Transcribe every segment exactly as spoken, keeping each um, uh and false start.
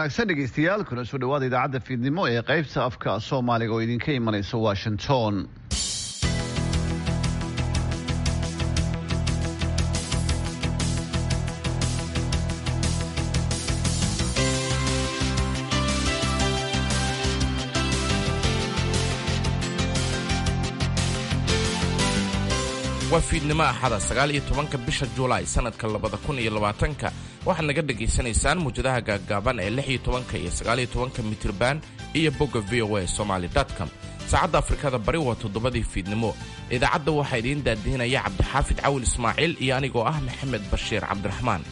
wanaagsan dhegeystayaal kuna soo dhawaada idaacadda fiidnimo ee qaybta afka Soomaaliga oo idinka imanaysa Washington. waa fiidnimo axada sagaal iyo tobanka bisha Juulaay sanadka labada kun iyo labaatanka waxaad naga dhageysanaysaan muujadaha gaagaaban ee lix iyo tobanka iyo sagaal iyo tobanka mitirban iyo bogga v o a somali dot com. saacadda Afrikada Bari waa toddobadii fiidnimo. idaacadda waxaa idiin daadihinaya Cabdixaafid Cawil Ismaaciil iyo anigoo ah Maxamed Bashiir Cabdiraxmaan.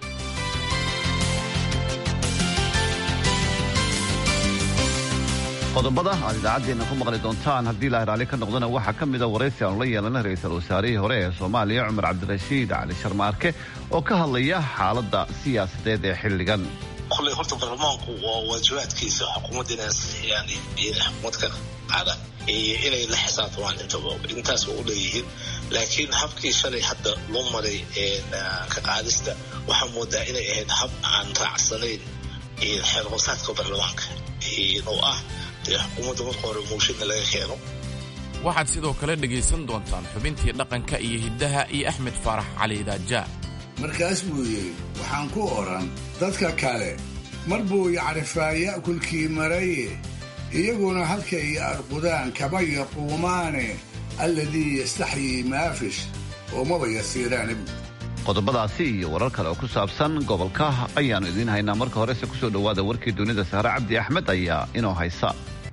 qodobada aad idaacadeena ku maqli doontaan haddii la raali ka noqdana waxaa ka mid ah waraysi aan la yeelanay ra'iisul wasaarihii hore ee Soomaaliya Cumar Cabdirashiid Cali Sharmaarke oo ka hadlaya xaaladda siyaasadeed ee xilligan. kulay horta baarlamaanku waa waajibaadkiisa xukuumadda yani xukuumadka qaada inay la xisaabtamaan intaba intaas oo u leeyihiin laakiin habkii shalay hadda loo maray ka qaadista waxaa moodaa inay ahayd hab aan raacsanayn xeer hoosaadka baarlamaanka oo ah xukuumadda marka hore mooshinka laga keeno. waxaad sidoo kale dhegaysan doontaan xubintii dhaqanka iyo hiddaha iyo Axmed Faarax Cali Daaja. markaas buu yidhi waxaan ku oran dadka kale mar buu yacrifaaya kulkii maraye iyaguna halka iyo arqudaan kaba yaquumaane alladii yastaxyii maafish oo maba yasiiraane. qodobadaasi iyo warar kale oo ku saabsan gobolka ayaanu idiin haynaa. marka horese ku soo dhawaada warkii dunida. Sahra Cabdi Axmed ayaa inoo haysa.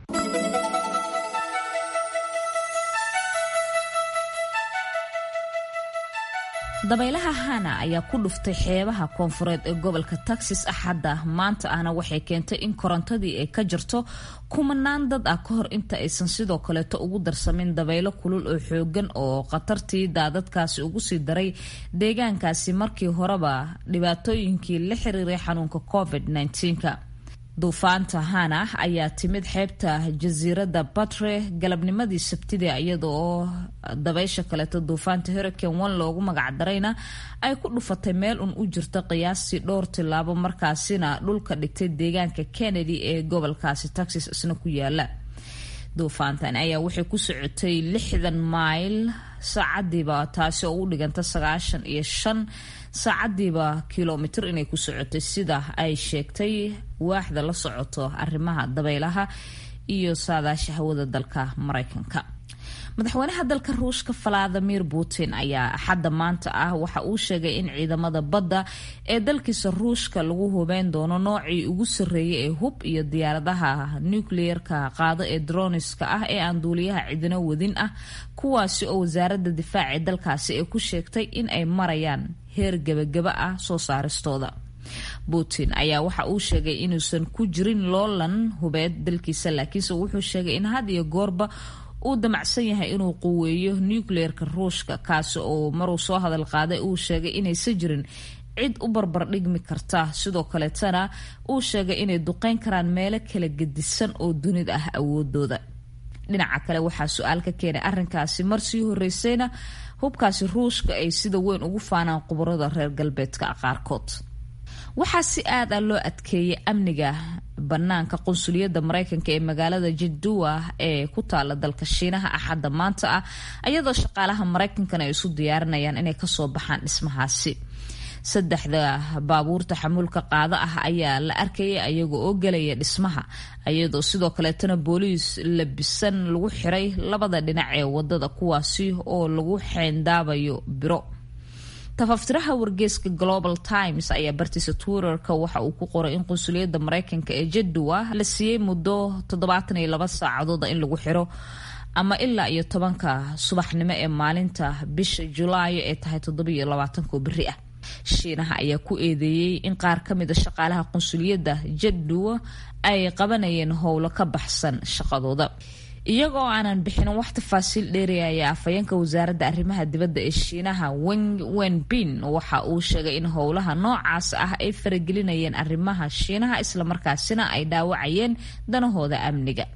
dabaylaha Hana ayaa ku dhuftay xeebaha koonfureed ee gobolka Texas axadda maanta ahna waxay keentay in korontadii ay ka jirto kumanaan dad ah ka hor inta aysan sidoo kaleeto ugu darsamin dabaylo kulul oo xoogan oo khatartii daadadkaasi ugu sii daray deegaankaasi markii horeba dhibaatooyinkii la xiriiray xanuunka covid nineteen-ka. duufaanta Hana ayaa timid xeebta jasiiradda Batre galabnimadii Sabtida iyada oo dabaysha kaleeto duufaanta Hurricane one loogu magac darayna ay ku dhufatay meel un u jirta qiyaastii dhowr tilaabo markaasina dhulka dhigtay deegaanka Kennedy ee gobolkaasi Texas isna ku yaala. duufaantan ayaa waxay ku socotay lixdan mayl saacadiiba taasi oo u dhiganta sagaashan iyo shan saacadiiba kilomitir inay ku socotay sida ay sheegtay waaxda la socoto arrimaha dabaylaha iyo saadaasha hawada dalka Mareykanka. madaxweynaha dalka Ruushka Vladimir Putin ayaa axadda maanta ah waxa uu sheegay in ciidamada badda ee dalkiisa Ruushka lagu hubeen doono noocii ugu sarreeyay ee hub iyo diyaaradaha nuclear-ka qaado ee droniska ah ee aan duuliyaha cidina wadin ah kuwaasi oo wasaaradda difaaca dalkaasi ay ku sheegtay in ay marayaan heer gabagaba ah soo saaristooda. Putin ayaa waxa uu sheegay inuusan ku jirin loolan hubeed dalkiisa laakiinse wuxuu sheegay in had iyo goorba uu damacsan yahay inuu quweeyo nuclear-ka Ruushka kaasi oo maruu soo hadal qaaday uu sheegay inaysan jirin cid u barbar dhigmi karta sidoo kale tana uu sheegay inay duqeyn karaan meelo kala gedisan oo dunida ah awoodooda. dhinaca kale waxaa su'aal ka keenay arrinkaasi mar sii horeysayna hubkaasi Ruushka ay sida weyn ugu faanaan khubarada reer galbeedka qaarkood. waxaa si aad ah loo adkeeyay amniga banaanka qunsuliyadda Mareykanka ee magaalada Jeddah ee ku taala dalka Shiinaha axadda maanta ah iyadoo shaqaalaha Mareykanka ay isu diyaarinayaan inay ka soo baxaan dhismahaasi. saddexda baabuurta xamuulka qaada ah ayaa la arkayay ayaga oo galaya dhismaha iyadoo sidoo kale tana booliis labisan lagu xiray labada dhinac ee wadada kuwaasi oo lagu xeendaabayo biro. tafaftiraha wargeyska Global Times ayaa bartiisa Twitter-ka waxa uu ku qoray in qunsuliyadda Mareykanka ee Jeddah la siiyay muddo toddobaatan iyo laba saacadood in lagu xiro ama ilaa iyo tobanka subaxnimo ee maalinta bisha Juulaay ee tahay toddoba iyo labaatan beri ah. Shiinaha ayaa ku eedeeyay in qaar ka mid ah shaqaalaha qunsuliyadda Jeddah ay qabanayeen howlo ka baxsan shaqadooda. iyagoo aanan bixin wax tafaasiil dheeriyay afayeenka wasaaradda arrimaha dibadda ee Shiinaha Wang Wenbin waxa uu sheegay in howlaha noocaas ah ay faragelinayeen arrimaha Shiinaha isla markaasina ay dhaawacayeen danahooda amniga.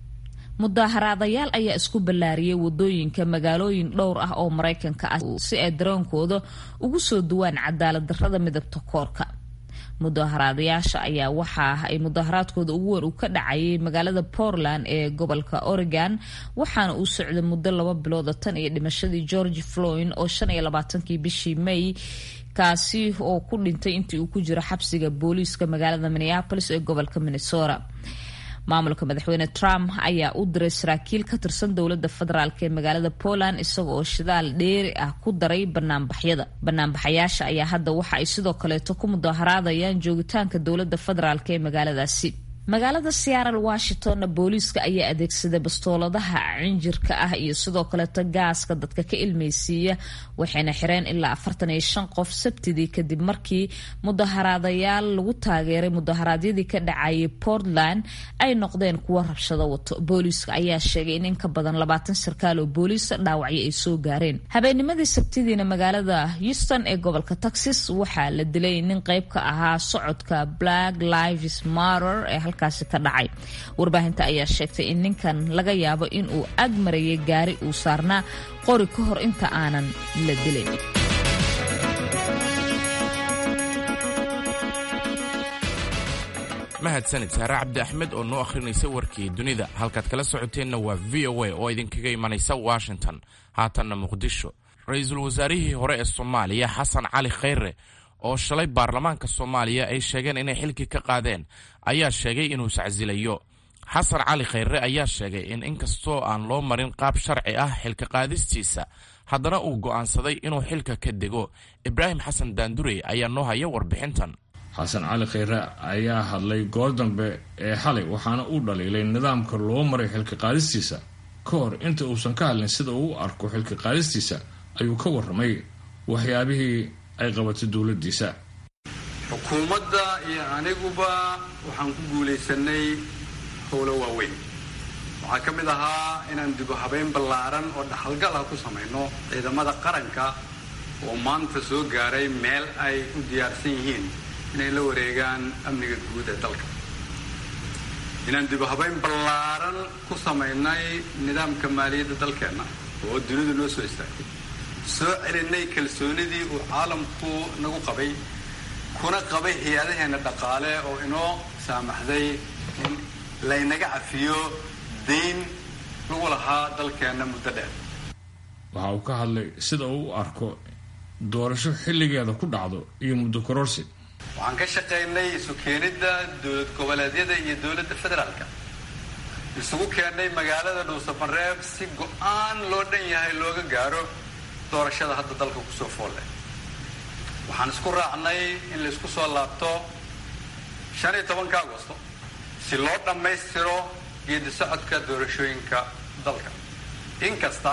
mudaharaadayaal ayaa isku ballaariyay wadooyinka magaalooyin dhowr ah oo Mareykanka ah si ay dareenkooda ugu soo duwaan cadaalad darrada midabta koorka. mudaharaadayaasha ayaa waxa ay mudaharaadkooda ugu weyn uu ka dhacayay magaalada Portland ee gobolka Oregon waxaana uu socday muddo laba bilooda tan iyo dhimashadii George Floyd oo shan iyo labaatankii bishii May kaasi oo ku dhintay intii uu ku jiro xabsiga booliiska magaalada Minneapolis ee gobolka Minnesota. maamulka madaxweyne Trump ayaa u diray saraakiil ka tirsan dowladda federaalka ee magaalada Poland isaga oo shidaal dheeri ah ku daray banaanbaxyada. Banaanbaxayaasha ayaa hadda waxa ay sidoo kaleeto ku mudaharaadayaan joogitaanka dowladda federaalka ee magaaladaasi. magaalada Seattle, Washington, booliiska ayaa adeegsaday bastooladaha cinjirka ah iyo sidoo kaleeto gaaska dadka ka ilmeysiiya waxayna xireen ilaa afartan iyo shan qof Sabtidii kadib markii mudaharaadayaal lagu taageeray mudaharaadyadii ka dhacayay Portland ay noqdeen kuwa rabshado wato. Booliiska ayaa sheegay in in ka badan labaatan sarkaal oo booliis dhaawacyo ay soo gaareen. Habeennimadii Sabtidiina magaalada Houston ee gobolka Texas waxaa la dilay nin qayb ka ahaa socodka Black Lives Matter ee kaasi ka dhacay. Warbaahinta ayaa sheegtay in ninkan laga yaabo in uu ag marayay gaari uu saarnaa qori ka hor inta aanan la dilin. mahadsanid Sahra Cabdi Axmed oo noo akhrinaysa warkii dunida. halkaad kala socoteenna waa V O A oo idinkaga imanaysa Washington. haatanna Muqdisho. Ra'iisul wasaarihii hore ee Soomaaliya Xasan Cali Khayre oo shalay baarlamaanka Soomaaliya ay sheegeen inay xilki ka qaadeen ayaa sheegay inuu sacsilayo. Xasan Cali Khayre ayaa sheegay in inkastoo aan loo marin qaab sharci ah xilka qaadistiisa haddana uu go'aansaday inuu xilka ka dego. Ibraahim Xasan Daandurey ayaa noo haya warbixintan. Xasan Cali Khayre ayaa hadlay goor dambe ee xalay waxaana uu dhaliilay nidaamka loo maray xilka qaadistiisa ka hor inta uusan ka hadlin sida uu u arko xilka qaadistiisa ayuu ka warramay waxyaabihii ay qabatay dowladdiisa. xukuumadda iyo aniguba waxaan ku guulaysanay howlo waaweyn. waxaa ka mid ahaa inaan dib u habeyn ballaaran oo dhaxalgal ah ku samayno ciidamada qaranka oo maanta soo gaaray meel ay u diyaarsan yihiin inay la wareegaan amniga guud ee dalka. inaan dib u habeyn ballaaran ku samaynay nidaamka maaliyadda dalkeenna oo dunidu noo soo istaagtay. soo celinay kalsoonidii uu caalamku nagu qabay kuna qabay hay-adaheena dhaqaale oo inoo saamaxday in laynaga cafiyo dayn lagu lahaa dalkeenna muddo dheer. waxa uu ka hadlay sida uu u arko doorasho xilligeeda ku dhacdo iyo muddo kororsi. waxaan ka shaqaynay isu keenidda dowlad goboleedyada iyo dowladda federaalka. isugu keennay magaalada Dhuusamareeb si go-aan loo dhan yahay looga gaaro doorashada hadda dalka ku soo fool leh. waxaan isku raacnay in la isku soo laabto shan iyo tobanka Agoosto si loo dhammaystiro geedi socodka doorashooyinka dalka. inkasta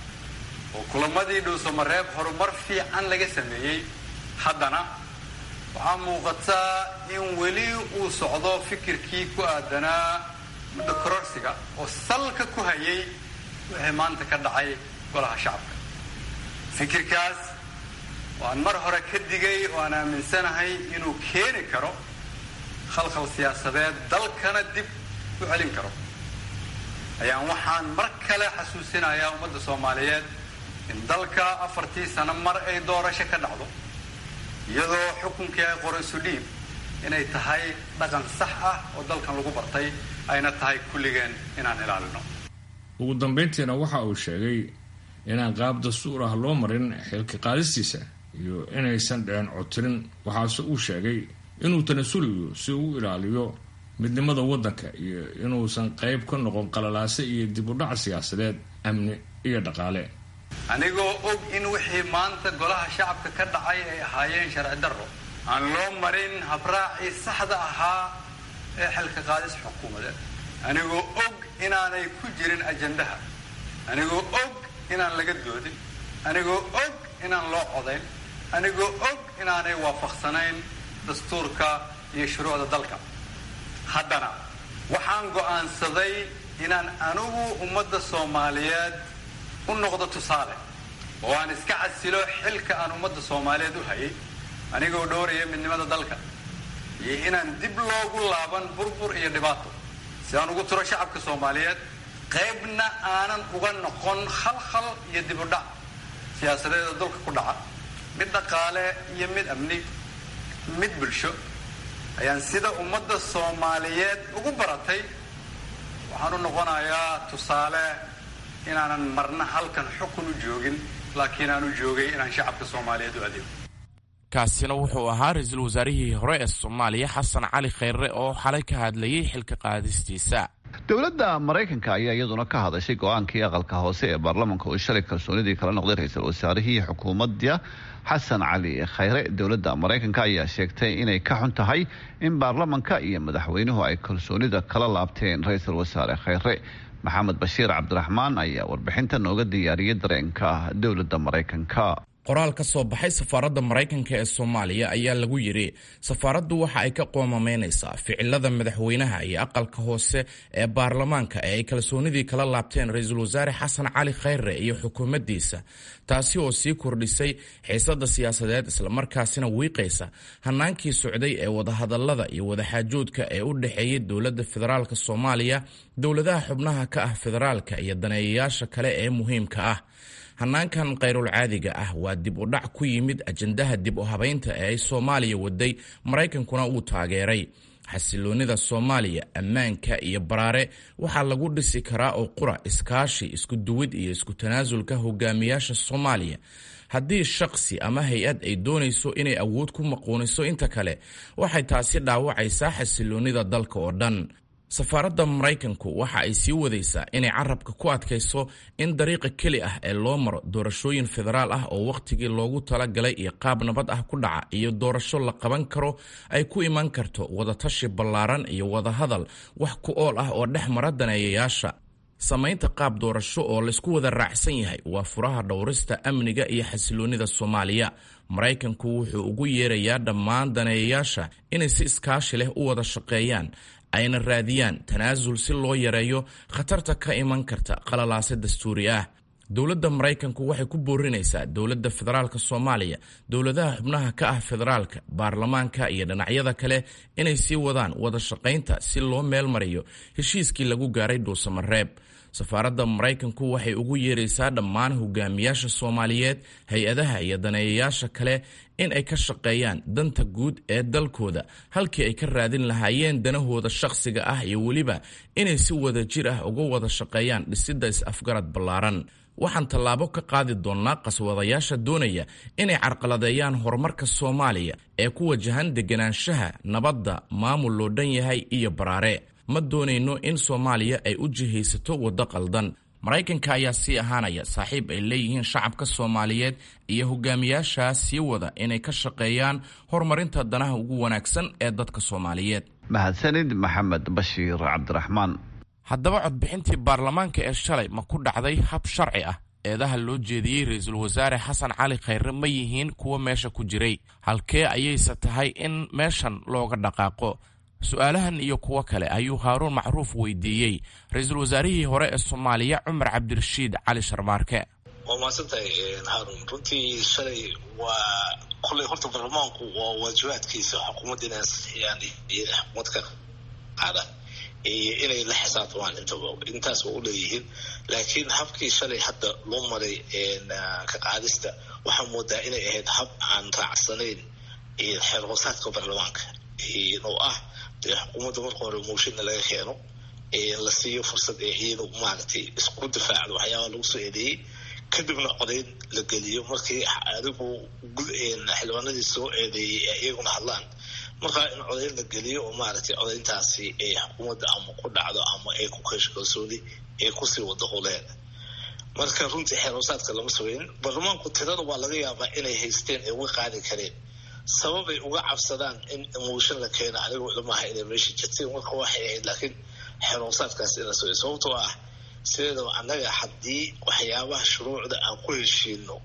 oo kulamadii Dhuusamareeb horumar fiican laga sameeyey haddana waxaa muuqataa in weli uu socdo fikirkii ku aadanaa muddo kororsiga oo salka ku hayay wixii maanta ka dhacay golaha shacabka. fikirkaas waan mar hore ka digay oo aan aaminsanahay inuu keeni karo khalkhal siyaasadeed dalkana dib u celin karo ayaan waxaan mar kale xasuusinayaa ummadda Soomaaliyeed in dalka afartii sano mar ay doorasho ka dhacdo iyadoo xukunkii ay qorayso dhiib inay tahay dhaqan sax ah oo dalkan lagu bartay ayna tahay kulligeen inaan ilaalino. ugu dambeyntiina waxa uu sheegay inaan qaab dastuur ah loo marin xilka qaadistiisa iyo inaysan dhicin codtirin. waxaase uu sheegay inuu tanasulayo si uu ilaaliyo midnimada waddanka iyo inuusan qayb ka noqon qalalaase iyo dib u dhac siyaasadeed, amni iyo dhaqaale. anigoo og in wixii maanta golaha shacabka ka dhacay ay ahaayeen sharci darro aan loo marin habraacii saxda ahaa ee xilka qaadis xukuumadeed, anigoo og inaanay ku jirin ajandaha, anigoo og inaan laga doodin, anigoo og inaan loo codayn, anigoo og inaanay waafaqsanayn dastuurka iyo shuruucda dalka. haddana waxaan go'aansaday inaan anigu ummadda Soomaaliyeed u noqdo tusaale oo aan iska casilo xilka aan ummadda Soomaaliyeed u hayay anigoo dhowraya midnimada dalka iyo inaan dib loogu laaban burbur iyo dhibaato si aan ugu tiro shacabka Soomaaliyeed qaybna aanan uga noqon khalkhal iyo dib u dhac siyaasadeed dalka ku dhaca mid dhaqaale iyo mid amni mid bulsho ayaan sida ummadda Soomaaliyeed ugu baratay waxaan u noqonayaa tusaale inaanan marna halkan xukun u joogin laakiin aan u joogay inaan shacabka Soomaaliyeed u adeego. kaasina wuxuu ahaa ra'iisul wasaarihii hore ee Soomaaliya Xasan Cali Khayre oo xalay ka hadlayay xilka qaadistiisa. dowladda Mareykanka ayaa iyaduna ka hadashay go'aankii aqalka hoose ee baarlamaanka oo shalay kalsoonidii kala noqday ra'iisul wasaarihii xukuumadda Xasan Cali Khayre. dowladda Mareykanka ayaa sheegtay inay ka xun tahay in baarlamaanka iyo madaxweynuhu ay kalsoonida kala laabteen ra'iisul wasaare Khayre. maxamed bashiir cabdiraxmaan ayaa warbixinta nooga diyaariyay dareenka dowladda Mareykanka. qoraal ka soo baxay safaaradda Mareykanka ee Soomaaliya ayaa lagu yiri safaaraddu waxa ay ka qoomameynaysaa ficilada madaxweynaha iyo aqalka hoose ee baarlamaanka ee ay kalsoonidii kala laabteen ra'iisul wasaare Xasan Cali Khayre iyo xukuumaddiisa, taasi oo sii kordhisay xiisadda siyaasadeed isla markaasina wiiqaysa hanaankii socday ee wadahadallada iyo wadaxaajoodka ee u dhaxeeyay dowladda federaalka Soomaaliya, dowladaha xubnaha ka ah federaalka iyo daneeyayaasha kale ee muhiimka ah. hanaankan qayrul caadiga ah waa dib u dhac ku yimid ajandaha dib u habaynta ee ay Soomaaliya waday, Mareykankuna uu taageeray. xasiloonida Soomaaliya, ammaanka iyo baraare waxaa lagu dhisi karaa oo qura iskaashi, isku duwid iyo isku tanaasulka hogaamiyaasha Soomaaliya. haddii shakhsi ama hay-ad ay doonayso inay awood ku maquuniso inta kale, waxay taasi dhaawacaysaa xasiloonida dalka oo dhan. safaaradda Mareykanku waxa ay sii wadaysaa inay carabka ku adkayso in dariiqa keli ah ee loo maro doorashooyin federaal ah oo wakhtigii loogu talagalay iyo qaab nabad ah ku dhaca iyo doorasho la qaban karo ay ku iman karto wadatashi ballaaran iyo wadahadal wax ku ool ah oo dhex mara daneeyayaasha. samaynta qaab doorasho oo laysku wada raacsan yahay waa furaha dhowrista amniga iyo xasiloonida Soomaaliya. Mareykanku wuxuu ugu yeerayaa dhammaan daneeyayaasha inay si iskaashi leh u wada shaqeeyaan, ayna raadiyaan tanaasul si loo yareeyo khatarta ka iman karta qalalaase dastuuri ah. dowladda Mareykanku waxay ku boorinaysaa dowladda federaalka Soomaaliya, dowladaha xubnaha ka ah federaalka, baarlamaanka iyo dhinacyada kale inay sii wadaan wada shaqaynta si loo meel mariyo heshiiskii lagu gaaray Dhuusamareeb. safaaradda Mareykanku waxay ugu yeeraysaa dhammaan hogaamiyaasha Soomaaliyeed, hay-adaha iyo daneeyayaasha kale in ay ka shaqeeyaan danta guud ee dalkooda halkii ay ka raadin lahaayeen danahooda shakhsiga ah, iyo weliba inay si wada jir ah uga wada shaqeeyaan dhisidda is-afgarad ballaaran. waxaan tallaabo ka qaadi doonnaa qaswadayaasha doonaya inay carqaladeeyaan horumarka Soomaaliya ee ku wajahan deganaanshaha, nabadda, maamul loo dhan yahay iyo baraare. ma doonayno in Soomaaliya ay u jihaysato waddo qaldan. Mareykanka ayaa sii ahaanaya saaxiib ay leeyihiin shacabka Soomaaliyeed iyo hogaamiyaasha sii wada inay ka shaqeeyaan horumarinta danaha ugu wanaagsan ee dadka Soomaaliyeed. mahadsanid maxamed bashiir cabdiraxmaan. haddaba codbixintii baarlamaanka ee shalay ma ku dhacday hab sharci ah? eedaha loo jeediyey ra'iisul wasaare Xasan Cali Khayre ma yihiin kuwa meesha ku jiray? halkee ayayse tahay in meeshan looga dhaqaaqo? su'aalahan iyo kuwo kale ayuu Haaruun Macruuf weydiiyey ra'iisul wasaarihii hore ee Soomaaliya Cumar Cabdirashiid Cali Sharmaarke. waa maasantahay Haaruun. runtii shalay waa kulay horta baarlamaanku waa waajibaadkiisa xukuumadda inay ansixiyaan iyo xukuumadka qaada inay la xisaabtamaan intaba intaas waa u leeyihiin. laakiin habkii shalay hadda loo maray ka qaadista waxaa moodaa inay ahayd hab aan raacsanayn xeer hoosaadka baarlamaanka oo ah xukuumadda marka hore mooshinna laga keeno la siiyo fursad ee iyadu maaragtay isku difaacdo waxyaabaha lagu soo eedeeyey, kadibna codayn la geliyo markii adigu xildhibaanadii soo eedeeyey ee iyaguna hadlaan. markaa in codayn la geliyo oo maaragtay codayntaasi ay xukuumadda ama ku dhacdo ama ay ku keesho kalsooni ay kusii wado howleeda. marka runtii xeer hoosaadka lama sugaynin. baarlamaanku tirada waa laga yaabaa inay haysteen ay uga qaadi kareen, sababay uga cabsadaan in mooshin la keeno anigoo ilmaha inay meesha jirtay marka waxay ahayd. laakiin xeer hoosaadkaas ina sugay sababtoo ah sideedaba annaga haddii waxyaabaha shuruucda aan ku heshiino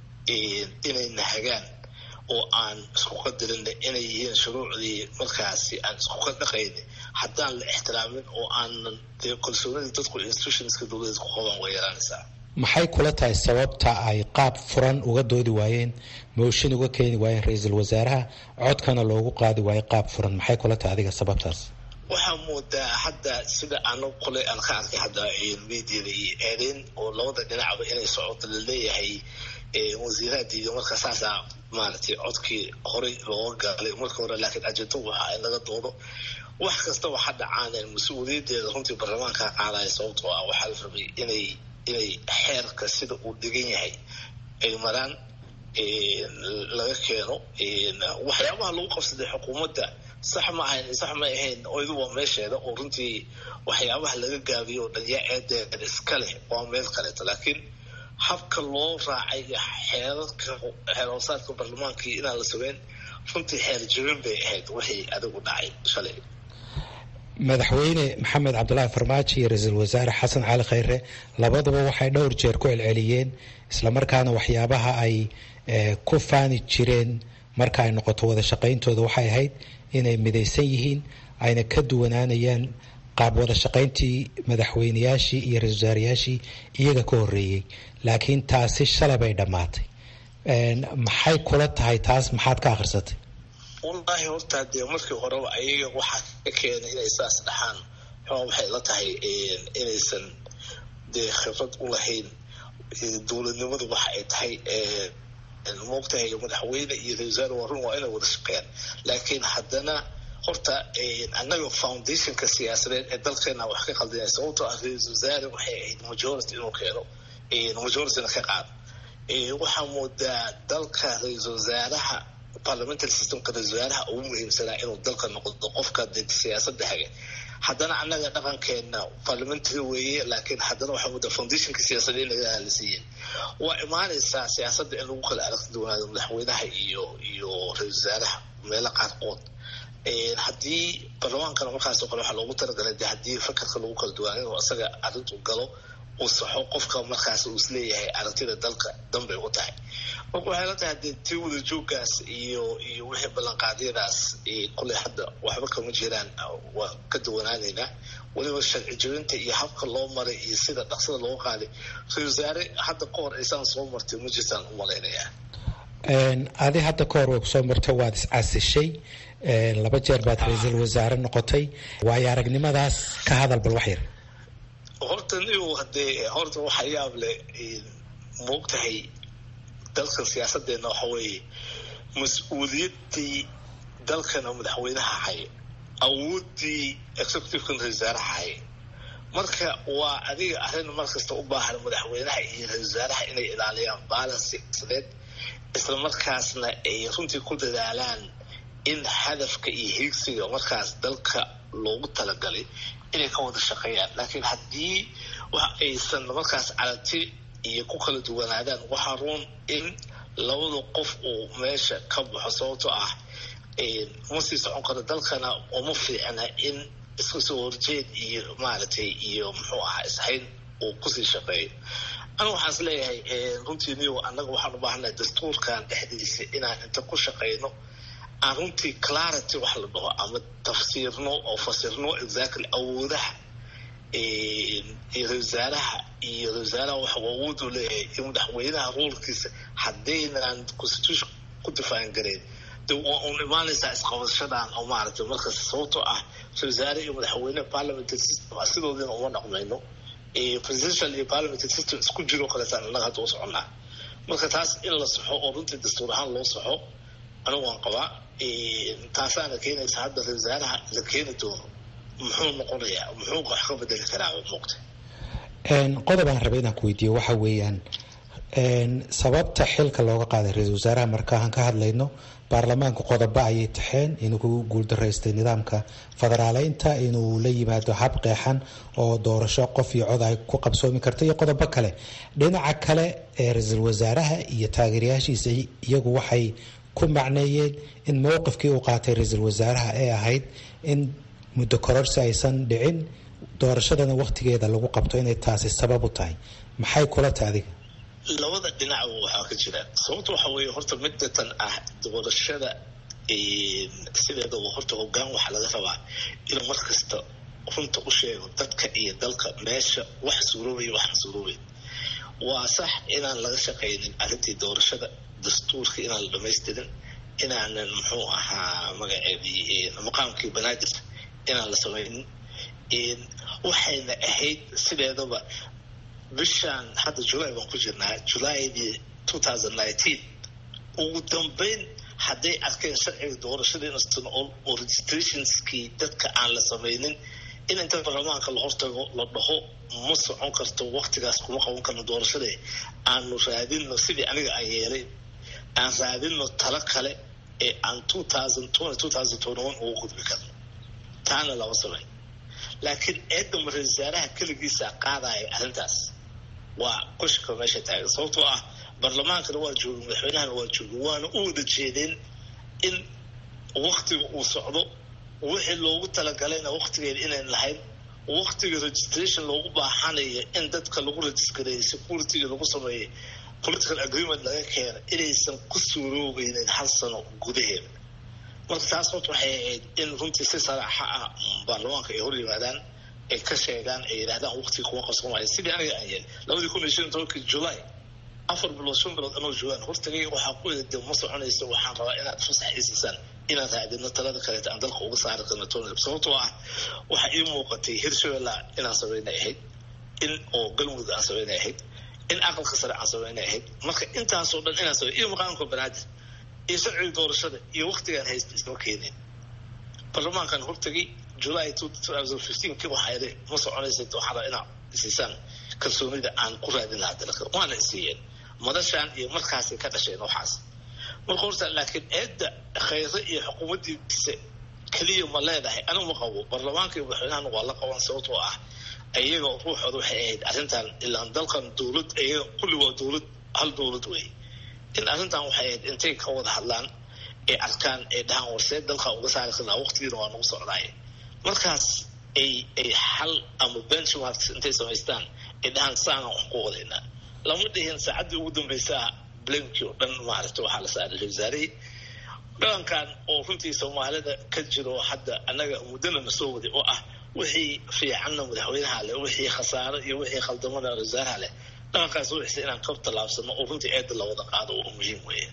inay nahagaan oo aan isku qadarin inay yihiin shuruucdii markaasi aan isku dhaqayni, haddaan la ixtiraamin oo aanan dee kalsoonidii dadku institutionska dowladeed ku qabaan way yaraanaysaa. maxay kula tahay sababta ay qaab furan uga doodi waayeen, mooshin uga keeni waayeen ra-iisul wasaaraha, codkana loogu qaadi waayo qaab furan? maxay kula tahay adiga sababtaas? waxaa moodaa hadda sida aanu qolay aan ka arkay hadda meediada iyo eedeyn oo labada dhinacba inay socoto laleeyahay wasiiraha diiday marka saasaa maaragtay codkii horey looga gaalay marka hore laakiin ajento waxa in laga doodo wax kasta waxa dhacaan mas-uuliyadeeda runtii baarlamaanka qaadaya sababtoo ah waxaa la rabay inay inay xeerka sida uu dhigan yahay ay maraan laga keeno waxyaabaha lagu qabsaday xukuumadda sax ma ahayn sax ma ahayn oydu waa meesheeda oo runtii waxyaabaha laga gaabiyo oo dhan yaa eedeed iska leh waa meel kaleeto laakiin habka loo raacay xeerarka xeeroosaadka baarlamaankii inaan la sameyn runtii xeer jabin bay ahayd wixii adigu dhacay shalay madaxweyne maxamed cabdulaahi farmaajo iyo ra-iisul wasaare xasan cali khayre labaduba waxay dhowr jeer ku celceliyeen islamarkaana waxyaabaha ay ku faani jireen marka ay noqoto wada shaqayntooda waxay ahayd inay midaysan yihiin ayna ka duwanaanayaan qaab wada shaqayntii madaxweyneyaashii iyo ra-isul wasaarayaashii iyaga ka horreeyey laakiin taasi shalay bay dhammaatay maxay kula tahay taas maxaad ka akhrisatay wallaahi horta dee markii horeba ayaga waxaa ka keenay inay saas dhaxaan xoo waxay la tahay inaysan dee khibrad u lahayn dowladnimadu waxa ay tahay moogtahay madaxweyne iyo ra-isul wasaare waa run waa inay wada shaqeeyaan laakiin haddana horta annaga foundationka siyaasadeed ee dalkeena wax ka qaldinay sababtoo ah ra-isul wasaare waxay ahayd majority inuu keeno majorityna ka qaado waxaa moodaa dalka ra-isul wasaaraha parliamentary systemka ra-isul wasaaraha ugu muhiimsanaa inuu dalka noqdo qofka siyaasadda haga haddana annaga dhaqankeena parliamentary weeye laakiin haddana waxaa moodaa foundationka siyaasadeed in laga halisiiyeen waa imaanaysaa siyaasadda in lagu kala aragti doonaado madaxweynaha iyo iyo ra-isul wasaaraha meelo qaarkood haddii baarlamaankana markaasoo kale waxaa loogu talagalay de haddii fakarka lagu kala duwaan inuu isaga arrintu galo uu saxo qofka markaas uu isleeyahay aragtida dalka danbay u tahay marka waxay la tahay dee tii wada jooggaas iyo iyo wixii ballanqaadyadaas kulley hadda waxba kama jiraan waa ka duwanaanaynaa weliba sharci jabinta iyo habka loo maray iyo sida dhaqsada loo qaaday ra-isul wasaare hadda ka hor aysaan soo martay ma jirtaan u malaynayaa adi hadda ka hor waa kusoo marto waad iscasishay laba jeer baad ra-iisul wasaare noqotay waayo aragnimadaas ka hadal bal wax yar horta niu hadee horta waxa yaab leh moogtahay dalkan siyaasadeena waxa weeye mas-uuliyadii dalkana madaxweynaha haya awoodii executivekana ra-isul wasaaraha haya marka waa adiga arrin mar kasta u baahan madaxweynaha iyo ra-isul wasaaraha inay ilaaliyaan balance siyaasadeed isla markaasna ay runtii ku dadaalaan in hadafka iyo hiigsiga markaas dalka loogu talagalay inay ka wada shaqeeyaan laakiin haddii wax aysan markaas aragti iyo ku kala duwanaadaan waxaa ruun in labada qof uu meesha ka baxo sababtoo ah ma sii socon karo dalkana uma fiicna in isku soo horjeed iyo maaragtay iyo muxuu ahaa ishayn uu kusii shaqeeyo anu waxaan is leeyahay runtii niyo annaga waxaan u baahannahay dastuurkan dhexdiisa inaan inta ku shaqeyno aan runtii clarity wax la dhaho ama tafsiirno oo fasirno exactly awoodaha iyo ra-isul wasaaraha iyo ra-isul wasaaraha waxa awood u leeyahay in madaxweynaha ruulkiisa haddaynaan constitution ku difaacan gareyn de waa uun imaanaysaa isqabashadan oo maaragtay markaas sababtoo ah ra-isul wasaare iyo madaxweyne parliamentary system sidoodina uma dhaqmayno presidential iyo parliamentary system isku jiroo kaleetaan annaga hadda u soconnaa marka taas in la saxo oo runtii dastuur ahaan loo saxo anigu waan qabaa taasaana keenaysa hadda ra-isul wasaaraha la keeni doono muxuu noqonayaa muxuu wax ka bedeli karaa muuqta qodob aan rabay inaan ku weydiiyo waxa weeyaan sababta xilka looga qaaday ra-isul wasaaraha markaan ka hadlayno baarlamaanku qodobo ayay taxeen inuu ku guuldaraystay nidaamka federaaleynta inuu la yimaado hab qeexan oo doorasho qof iyo cod ay ku qabsoomi karta iyo qodobo kale dhinaca kale ee ra-isul wasaaraha iyo taageerayaashiisa iyagu waxay ku macneeyeen in mowqifkii uu qaatay ra-iisul wasaaraha ee ahayd in muddo kororsi aysan dhicin doorashadana wakhtigeeda lagu qabto inay taasi sabab u tahay maxay kula tahay adiga labada dhinac waxaa ka jira sababta waxa weeye horta midatan ah doorashada sideeda horta hoggaan waxaa laga rabaa inuu mar kasta runta u sheego dadka iyo dalka meesha wax suuroobay waxaan suuroobay waa sax inaan laga shaqaynin arrintii doorashada dastuurka inaan la dhamaystirin inaanan muxuu ahaa magaceedii maqaamkii banaadir inaan la samaynin waxayna ahayd sideedaba bishaan hadda julaay baan ku jirnaa julaydii twenty nineteen ugu dambeyn hadday arkeen sharciga doorashada inastan oo registrationskii dadka aan la samaynin in inta baarlamaanka la hortago la dhaho ma socon karto waqtigaas kuma qaban karno doorashada aanu raadinno sidii aniga aan yeelay aan raadinno talo kale ee aan twenty twenty twenty twenty-one ugu gudbi karno taana lama samay laakiin eedda wasaaraha keligiisa qaadaya arrintaas waa qoshka meesha taagan sababtoo ah baarlamaankana waa joogo madaxweynahana waa joogo waana u wada jeedeen in waqtiga uu socdo wixii loogu talagalayna waqtigeeda inayn lahayn waqtiga registration loogu baahanayo in dadka lagu registareeyo securityga lagu sameeyo political agreement laga keeno inaysan ku suuroobeynin hal sano gudaheeda marka taas horta waxay ahayd in runtii si saraaxa ah baarlamaanka ay hor yimaadaan ay ka sheegaan ay yidhahdaan waqtiga kuma qabsamayo sidii aniga aan yeelay labadii kun iyo shan iyo tobankii July afar bilood shan bilood anoo joogaan hortagay waxaa ku eeday ma soconayso waxaan rabaa inaad fasax isiisaan inaad raadino talada kale aan dalka uga saari karno toona sababtoo ah waxa ii muuqatay Hirshabelle inaan sameynay ahayd in oo galmudug aan sameynay ahayd in aqalka sare aan sameynay ahayd marka intaas oo dhan inaan sameeyay iyo maqaanka banaadir iyo sharciga doorashada iyo waqtigaan haysta isoo keenay baarlamaankan hortagay July twenty fifteen kii waxa ay ma soconayso waxaa rabaa inaad isiisaan kalsoonida aan ku raadin lahaa dalka waana isiiyeen madashaan iyo markaas ka dhasheen waxaas marka horta laakiin eedda khayra iyo xukuumaddiisa kaliya ma leedahay anigu ma qabo baarlamaanka iyo madaxweynaha waa la qaban sababtoo ah ayaga ruuxooda waxay ahayd arrintan ilaa dalkan dowlad ayaga kulli waa dowlad hal dowlad wey in arrintan waxay ahayd intay ka wada hadlaan ee arkaan ee dhahaan warseed dalka uga saari karnaa waqtigiina waa nagu socdaay markaas ay ay xal ama benchmarks intay samaystaan ee dhahaan saana wax ku wadaynaa lama dhihin saacadii ugu dambaysa blamekii oo dhan maaragtay waxaa la saaray wasaarihii dhaqankan oo runtii soomaalida ka jiro hadda annaga muddana na soo waday oo ah wixii fiicanna madaxweynaha leh wixii khasaaro iyo wixii khaldamada wasaaraha leh dhaqankaas wixii inaan ka talaabsano oo runtii eedda la wada qaado oo muhiim weeye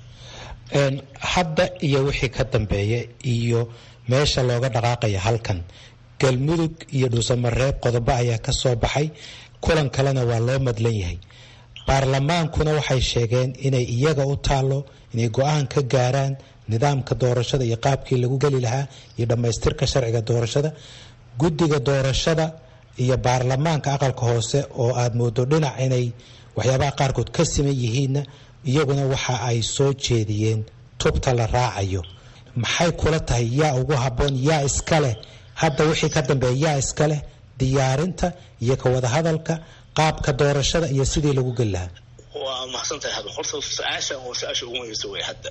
hadda iyo wixii ka dambeeya iyo meesha looga dhaqaaqaya halkan galmudug iyo dhuusamareeb qodobo ayaa ka soo baxay kulan kalena waa loo madlan yahay baarlamaankuna waxay sheegeen inay iyaga u taalo inay go-aan ka gaaraan nidaamka doorashada iyo qaabkii lagu geli lahaa iyo dhammaystirka sharciga doorashada guddiga doorashada iyo baarlamaanka aqalka hoose oo aad moodo dhinac inay waxyaabaha qaarkood ka siman yihiinna iyaguna waxa ay soo jeediyeen tubta la raacayo maxay kula tahay yaa ugu habboon yaa iska leh hadda wixii ka dambeeya yaa iska leh diyaarinta iyo ka wada hadalka qaabka doorashada iyo sidii lagu geli lahaa waa mahadsantahay hadda horta su-aashan waa su-aasha ugu muhiimsan wey hadda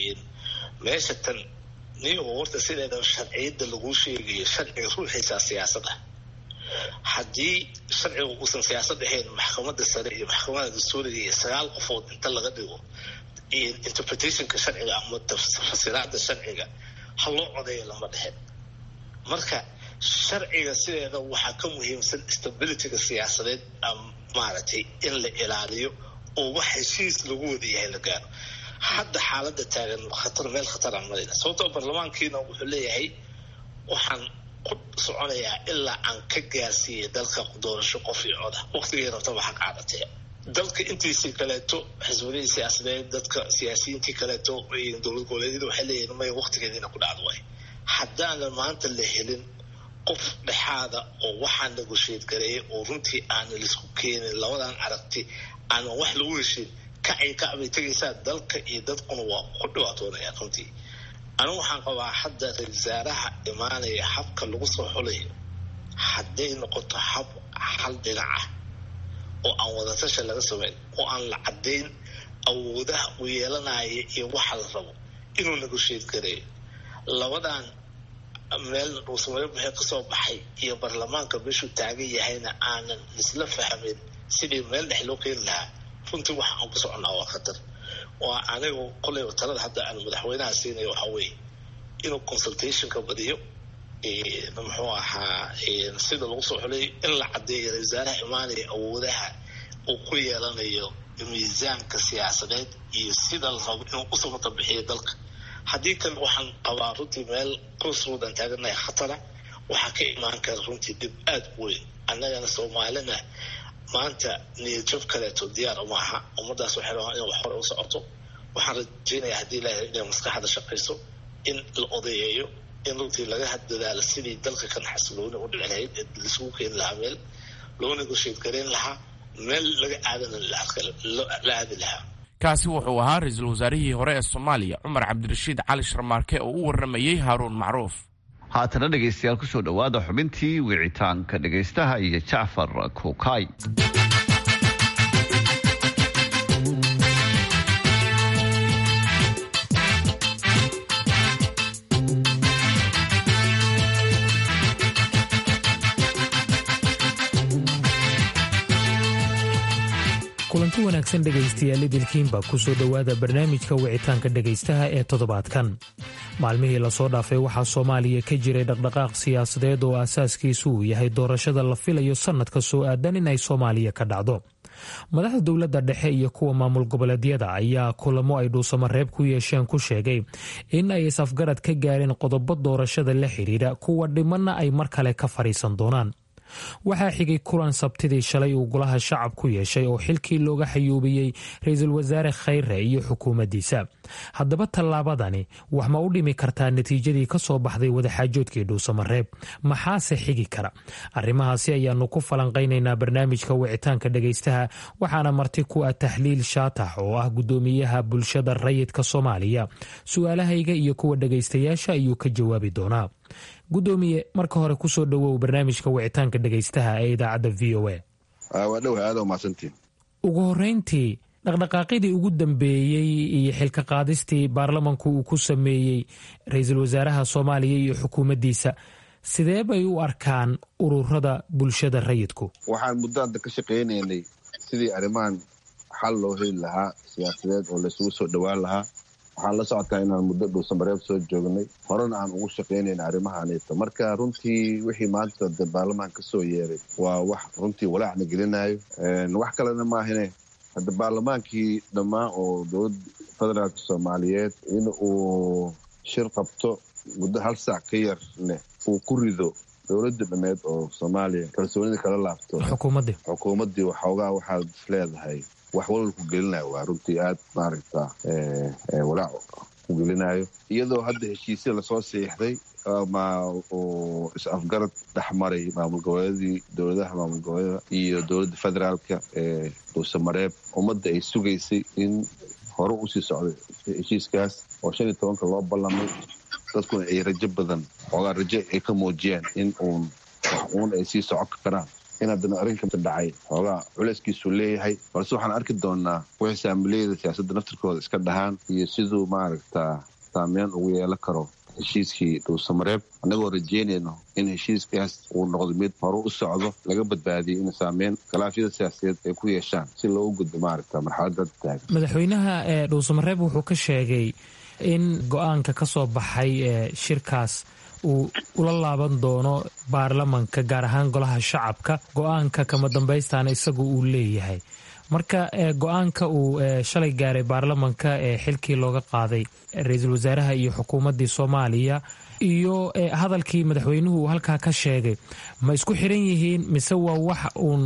meesha tan niyo horta sideeda sharciyada lagu sheegayo sharciga ruuxiisa siyaasadda haddii sharciga uusan siyaasad ahayn maxkamadda sare iyo maxkamadda dastuuriga iyo sagaal qofood inta laga dhigo interpretationka sharciga ama tafsiiraadda sharciga ha loo codeeyo lama dhexin marka sharciga sideeda waxaa ka muhiimsan stabilityga siyaasadeed maaragtay in la ilaaliyo oo wax heshiis lagu wada yahay la gaaro hadda xaaladda taagan khatar meel khataraan marayna sababtoo baarlamaankiina wuxuu leeyahay waxaan ku soconayaa ilaa aan ka gaarsiiyey dalka doorasho qof iyo coda waqtigii rabta waxa qaadatay dalka intiisii kaleeto xisbadihii siyaasadeed dadka siyaasiyiintii kaleeto dowlad goboleedyada waxay leeyihin may waqtigeediina ku dhacdo waay haddaanan maanta la helin qof dhexaada oo waxaa negotiate gareeyay oo runtii aana laisku keenin labadan aragti aanan wax lagu heshin kacay kacbay tegaysaa dalka iyo dadkuna waa ku dhibaatoonayaan runtii anigu waxaan qabaa hadda ra-iisul wasaaraha imaanaya habka lagu soo xulayo hadday noqoto hab hal dhinac ah oo aan wadatasha laga samayn oo aan la caddayn awoodaha uu yeelanaya iyo waxa la rabo inuu negotiate gareeyo labadan meel dhuusamareeb wixii ka soo baxay iyo baarlamaanka meeshuu taagan yahayna aanan isla fahmin sidii meel dhex loo keeni lahaa runtii waxa aan ku soconnaa waa khatar waa anigu koleyba talada hadda aan madaxweynaha siinayo waxaa weeye inuu consultationka badiyo muxuu ahaa sida lagu soo xulay in la caddeeyo ra-isul wasaaraha imaanaya awoodaha uu ku yeelanayo miisaanka siyaasadeed iyo sida la rabo inuu usoo matabixiyo dalka haddii kale waxaan qabaa runtii meel crossroadan taaganahay khatara waxaa ka imaan kara runtii dib aad u weyn annagana soomaalina maanta niyadjab kaleeto diyaar uma aha ummadaas waxay rabaan in wax hore u socoto waxaan rajaynayaa haddii ilaahay inay maskaxda shaqayso in la odayeeyo in runtii laga dadaalo sidii dalka kan xasilooni u dhici lahayd laisugu keeni lahaa meel loo negotiate gareyn lahaa meel laga aadana la aadi lahaa. kaasi wuxuu ahaa ra-iisul wasaarihii hore ee Soomaaliya Cumar Cabdirashiid Cali Sharmaarke oo u waramayay Haaruun Macruuf. haatana dhegaystayaal kusoo dhawaada xubintii wicitaanka dhegaystaha iyo Jacfar Kuukay. kulanti wanaagsan dhegaystayaal idilkiinba ku soo dhowaada barnaamijka wicitaanka dhegaystaha ee toddobaadkan. maalmihii lasoo dhaafay waxaa Soomaaliya ka jiray dhaqdhaqaaq siyaasadeed oo aasaaskiisu uu yahay doorashada la filayo sannadka soo aadan in ay Soomaaliya ka dhacdo. madaxda dowladda dhexe iyo kuwa maamul goboleedyada ayaa kulamo ay dhuusamareeb ku yeesheen ku sheegay in ay is-afgarad ka gaareen qodobo doorashada la xidhiidha kuwa dhimanna ay mar kale ka fadhiisan doonaan. waxaa xigay kulan sabtidii shalay uu golaha shacab ku yeeshay oo xilkii looga xayuubiyey ra-iisul wasaare Khayre iyo xukuumaddiisa. haddaba tallaabadani wax ma u dhimi kartaa natiijadii ka soo baxday wadaxaajoodkii dhuusamareeb maxaase xigi kara? arrimahaasi ayaanu ku falanqaynaynaa barnaamijka wicitaanka dhegaystaha waxaana marti ku ah Tahliil Shaatax oo ah guddoomiyaha bulshada rayidka Soomaaliya. su-aalahayga iyo kuwa dhegaystayaasha ayuu ka jawaabi doonaa. gudoomiye marka hore kusoo dhawow barnaamijka wicitaanka dhegaystaha ee idaacadda v o a. waa dhow aad u mahadsantiin. ugu horreyntii dhaqdhaqaaqidii ugu dambeeyey iyo xilka qaadistii baarlamanku uu ku sameeyey ra-iisul wasaaraha Soomaaliya iyo xukuumaddiisa sidee bay u arkaan ururada bulshada rayidku? waxaan muddo hadda ka shaqaynaynay sidii arrimahan xal loo heli lahaa siyaasadeed oo laysugu soo dhowaan lahaa. waxaan la socotaa inaan muddo dhuusamareeb soo joognay horena aan ugu shaqaynayna arrimahaanita. marka runtii wixii maanta de baarlamaan ka soo yeeray waa wax runtii walaacna gelinayo. wax kalena maahine hadda baarlamaankii dhammaan oo dowladda federaalka Soomaaliyeed in uu shir qabto muddo hal saac ka yarne uu ku rido dowladda dhameed oo Soomaaliya kalsoonida kala laabto xukuumadii xukuumadii waxoogaa waxaad leedahay wax walba ku gelinayo waa runtii aad maaragta walaac ku gelinayo iyadoo hadda heshiisyo lasoo siixday ama oo is-afgarad dhexmaray maamul goboleedii dowladaha maamul goboleeda iyo dowladda federaalka ee dhuusamareeb ummadda ay sugaysay in hore usii socday heshiiskaas oo shan iyo tobanka loo ballamay dadkuna ay rajo badan oogaa rajo ay ka muujiyeen in uun wax uun ay sii socon karaan. in haddana arrinka dhacay xoogaa culayskiisu leeyahay balse waxaan arki doonaa wixii saamilayda siyaasadda naftirkooda iska dhahaan iyo siduu maaragtaa saameyn ugu yeelan karo heshiiskii dhuusamareeb annagoo rajeynayno in heshiiskaas uu noqdo mid hore u socdo laga badbaadiyay in saameyn khilaafyada siyaasadeed ay ku yeeshaan si loogu gudbo maaragta marxaladda taagan. madaxweynaha ee dhuusamareeb wuxuu ka sheegay in go-aanka ka soo baxay ee shirkaas uu ula laaban doono baarlamanka gaar ahaan golaha shacabka go-aanka kama dambaystaan isagu uu leeyahay. marka go-aanka uu shalay gaaray baarlamanka ee xilkii looga qaaday ra-iisul wasaaraha iyo xukuumaddii Soomaaliya iyo hadalkii madaxweynuhu uu halkaa ka sheegay ma isku xiran yihiin mise waa wax uun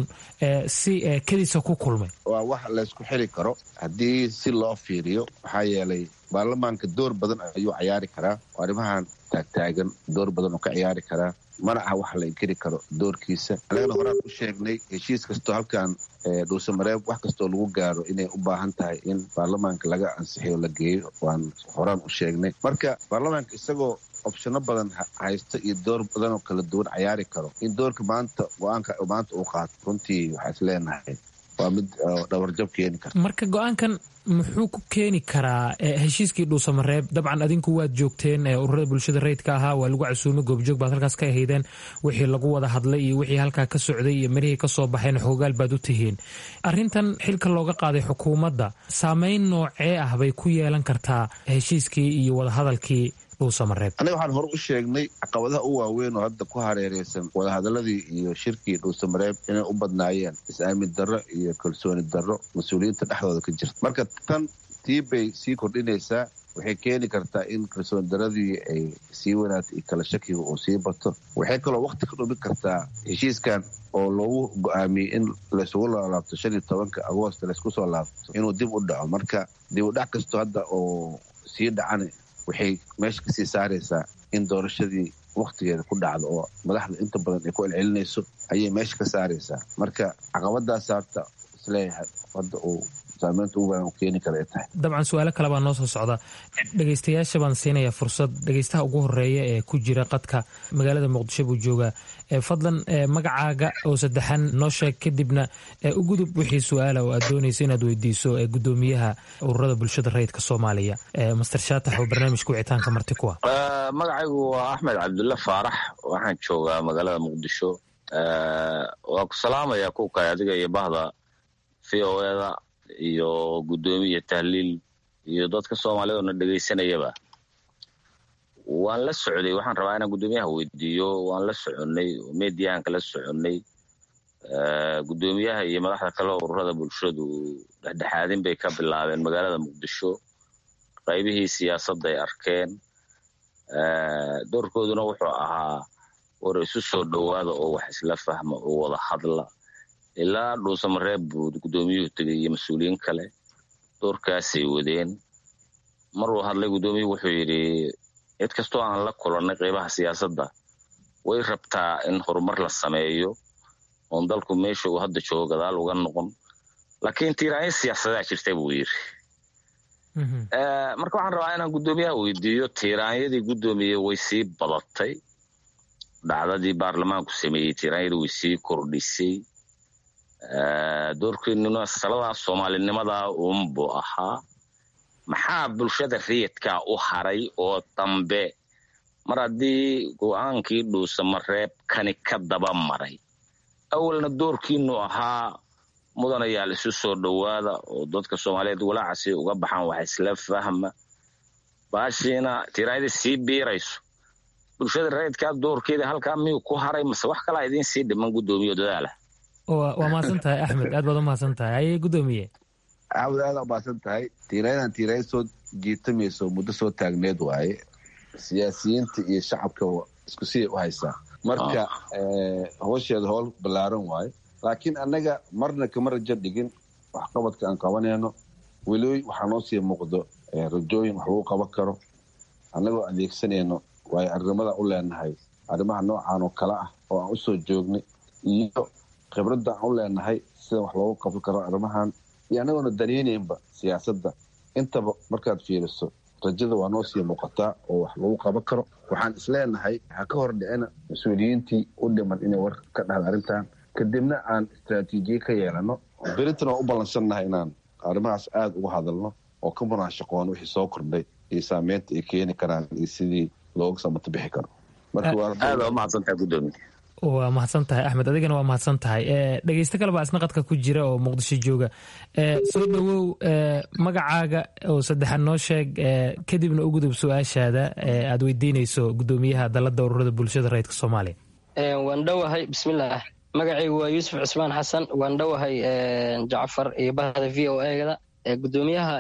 si kediisa ku kulmay? waa wax laysku xiri karo haddii si loo fiiriyo maxaa yeelay baarlamaanka door badan ayuu ciyaari karaa oo arrimahan taagtaagan door badan oo ka ciyaari karaa mana aha wax la inkiri karo doorkiisa. annagana horaan u sheegnay heshiis kastoo halkan dhuusamareeb wax kastoo lagu gaaro inay u baahan tahay in baarlamaanka laga ansixiyo la geeyo waan horaan u sheegnay. marka baarlamaanka isagoo opshano badan haysta iyo door badan oo kala duwan ciyaari karo in doorka maanta go-aanka maanta uu qaato runtii waxaa is leenahay waa mid dhawarjab keeni karta. marka go-aankan muxuu ku keeni karaa heshiiskii dhuusamareeb? dabcan adinku waad joogteen ururada bulshada rayidka ahaa waa lagu casuumay goobjoog baad halkaas ka ahaydeen wixii lagu wada hadlay iyo wixii halkaa ka socday iyo mirihii ka soo baxeen xoogaal baad u tihiin. arrintan xilka looga qaaday xukuumadda saameyn noocee ah bay ku yeelan kartaa heshiiskii iyo wadahadalkii dhuusamareeb? aniga waxaan hore u sheegnay caqabadaha u waaweyn oo hadda ku hareereysan wadahadaladii iyo shirkii dhuusamareeb inay u badnaayeen is-aamin darro iyo kalsooni darro mas-uuliyiinta dhexdooda ka jirta. marka tan tii bay sii kordhinaysaa waxay keeni kartaa in kalsooni darradii ay sii wanaagto iyo kala shakiga uu sii bato. waxay kaloo waqti ka dhumin kartaa heshiiskan oo loogu go-aamiyey in laysugu laalaabto shan iyo tobanka agoost laysku soo laabto inuu dib u dhaco. marka dib u dhac kastoo hadda oo sii dhacana waxay meesha kasii saaraysaa in doorashadii waktigeeda ku dhacdo oo madaxda inta badan ay ku celcelinayso ayay meesha ka saaraysaa. marka caqabadaas saarta isleeyahay hadda uu saameynta ugu badan keeni kara ay tahay. dabcan su-aalo kale baa noo soo socda. dhegaystayaasha baan siinayaa fursad. dhegaystaha ugu horeeya ee ku jira qadka magaalada muqdisho buu joogaa. fadlan magacaaga oo saddexan noo sheeg, kadibna u gudub wixii su-aala oo aad doonaysa inaad weydiiso gudoomiyaha ururada bulshada rayidka soomaaliya master shaatax oo barnaamijka wicitaanka marti kuwa. magacaygu waa axmed cabdulla faarax, waxaan joogaa magaalada muqdisho. waa ku salaamaya kuwkay adiga iyo bahda v o eda iyo gudoomiya tahliil iyo dadka soomaalida oo na dhegaysanayaba. waan la socday, waxaan rabaa inaan gudoomiyaha weydiiyo. waan la soconay mediyahanka la soconay gudoomiyaha iyo madaxda kale ururada bulshadu dhexdhexaadin bay ka bilaabeen magaalada muqdisho. qaybihii siyaasadda ay arkeen, doorkooduna wuxuu ahaa war isu soo dhowaada oo wax isla fahma oo wada hadla. ilaa dhuusamareeb buu gudoomiyuhu tegay iyo mas-uuliyiin kale, doorkaasay wadeen. maruu hadlay gudoomiyuhu wuxuu yidhi cid kastoo aan la kulannay qaybaha siyaasadda way rabtaa in horumar la sameeyo oon dalku meesha uu hadda joogo gadaal uga noqon, laakiin tiiraanyo siyaasadaa jirta buu yidhi. marka waxaan rabaa inaan gudoomiyaha weydiiyo, tiiraanyadii gudoomiye way sii badatay, dhacdadii baarlamaanku sameeyey tiiraanyadii way sii kordhisay. doorkeenuna saladaas soomaalinimadaa uunbuu ahaa. maxaa bulshada rayidkaa u haray oo dambe mar haddii go-aankii dhuusamareeb kani ka daba maray? awalna doorkiinu ahaa mudanayaal isu soo dhowaada oo dadka soomaaliyeed walaacasi uga baxaan wax isla fahma. baashiina tiraayadii sii biirayso, bulshada rayidkaa doorkeeda halkaa miyuu ku haray mase wax kalaa idiin sii dhiman gudoomiyo dadaala? waa mahadsan tahay axmed, aad baad u mahadsan tahay. haye gudoomiye. aawad aad u mahadsan tahay. tiiraayadan tiiraaya soo jiitamayso muddo soo taagneed waaye. siyaasiyiinta iyo shacabka isku sii u haysaa. marka howsheeda howl ballaaran waaye. laakiin annaga marna kama rajo dhigin waxqabadka aan qabanayno. weli waxaa noo sii muuqdo rajooyin wax lagu qaban karo annagoo adeegsanayno waayo arrimada u leenahay arrimaha noocaan oo kale ah oo aan u soo joognay iyo khibradda aan u leenahay sida wax loogu qaban karo arrimahan, iyo annagoona daneynaynba siyaasadda. intaba markaad fiiriso rajada waa noo sii muuqataa oo wax lagu qaban karo. waxaan isleenahay ha ka hor dhicina mas-uuliyiintii u dhiman inay war ka dhahda arrintan, kadibna aan istraatiijiye ka yeelano. berintan waa u ballansannahay inaan arrimahaas aada uga hadalno oo ka munaashaqoon wixii soo kordhay iyo saameynta ay keeni karaan iyo sidii looga samato bixi karo. aada u mahadsantahay gudoomiye. waa mahadsan tahay axmed, adigana waa mahadsan tahay. dhegaysto kale baa isna qadka ku jira oo muqdisho jooga. soo dhowow, magacaaga oo saddexan noo sheeg, kadibna u gudub su-aashaada aad weydiinayso gudoomiyaha dalada ururada bulshada rayidka soomaaliya. waan dhowahay, bismillaah. magacaygu waa yuusuf cusmaan xasan. waan dhowahay jacfar iyo bahda v o egada. gudoomiyaha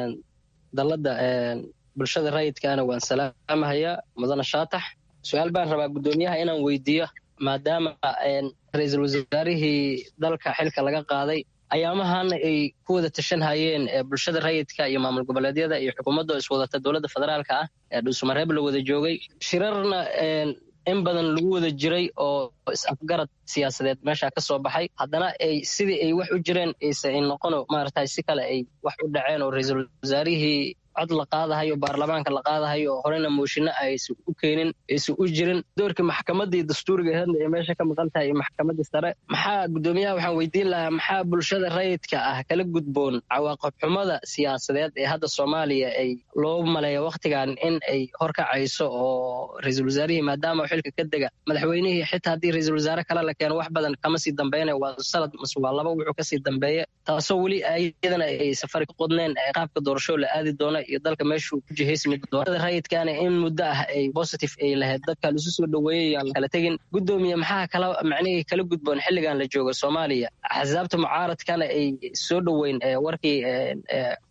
dalada bulshada rayidkaana waan salaamahayaa mudane shaatax. su-aal baan rabaa gudoomiyaha inaan weydiiyo, maadaama ra-iisul wasaarihii dalka xilka laga qaaday, ayaamahana ay ku wada tashan hayeen bulshada rayidka iyo maamul goboleedyada iyo xukuumadda oo iswadata dowladda federaalka ah ee dhuusamareeb la wada joogay. shirarna in badan lagu wada jiray oo is-afgarad siyaasadeed meesha ka soo baxay. haddana ay sidii ay wax u jireen ayse ay noqono maaragtay si kale ay wax u dhaceen oo ra-iisul wasaarihii cod la qaadahayo, baarlamaanka la qaadahayo, oo horena mooshinno aysan u keenin, aysan u jirin. doorkii maxkamaddii dastuuriga aheedna ee meesha ka maqan tahay iyo maxkamaddii sare. maxaa gudoomiyaha waxaan weydiin lahaa, maxaa bulshada rayidka ah kala gudboon cawaaqib xumada siyaasadeed ee hadda soomaaliya ay loo maleeya wakhtigan in ay horkacayso oo ra-iisul wasaarihii maadaama xilka ka dega madaxweynihii, xitaa haddii ra-iisul wasaare kale la keeno wax badan kama sii dambeynaya, waa sanad mase waa laba wuxuu kasii dambeeya, taasoo weli iyadana ay safari ka qodneen qaabka doorasho la aadi doona iyo dalka meeshuu ku jihaysmi doonada rayidkaana in muddo ah ay positive ay lahayd, dadka laisu soo dhoweeyay aan kala tegin. gudoomiye maxaa kala macnihii kala gudboon xilligan la joogo soomaaliya? axsaabta mucaaradkana ay soo dhoweyn warkii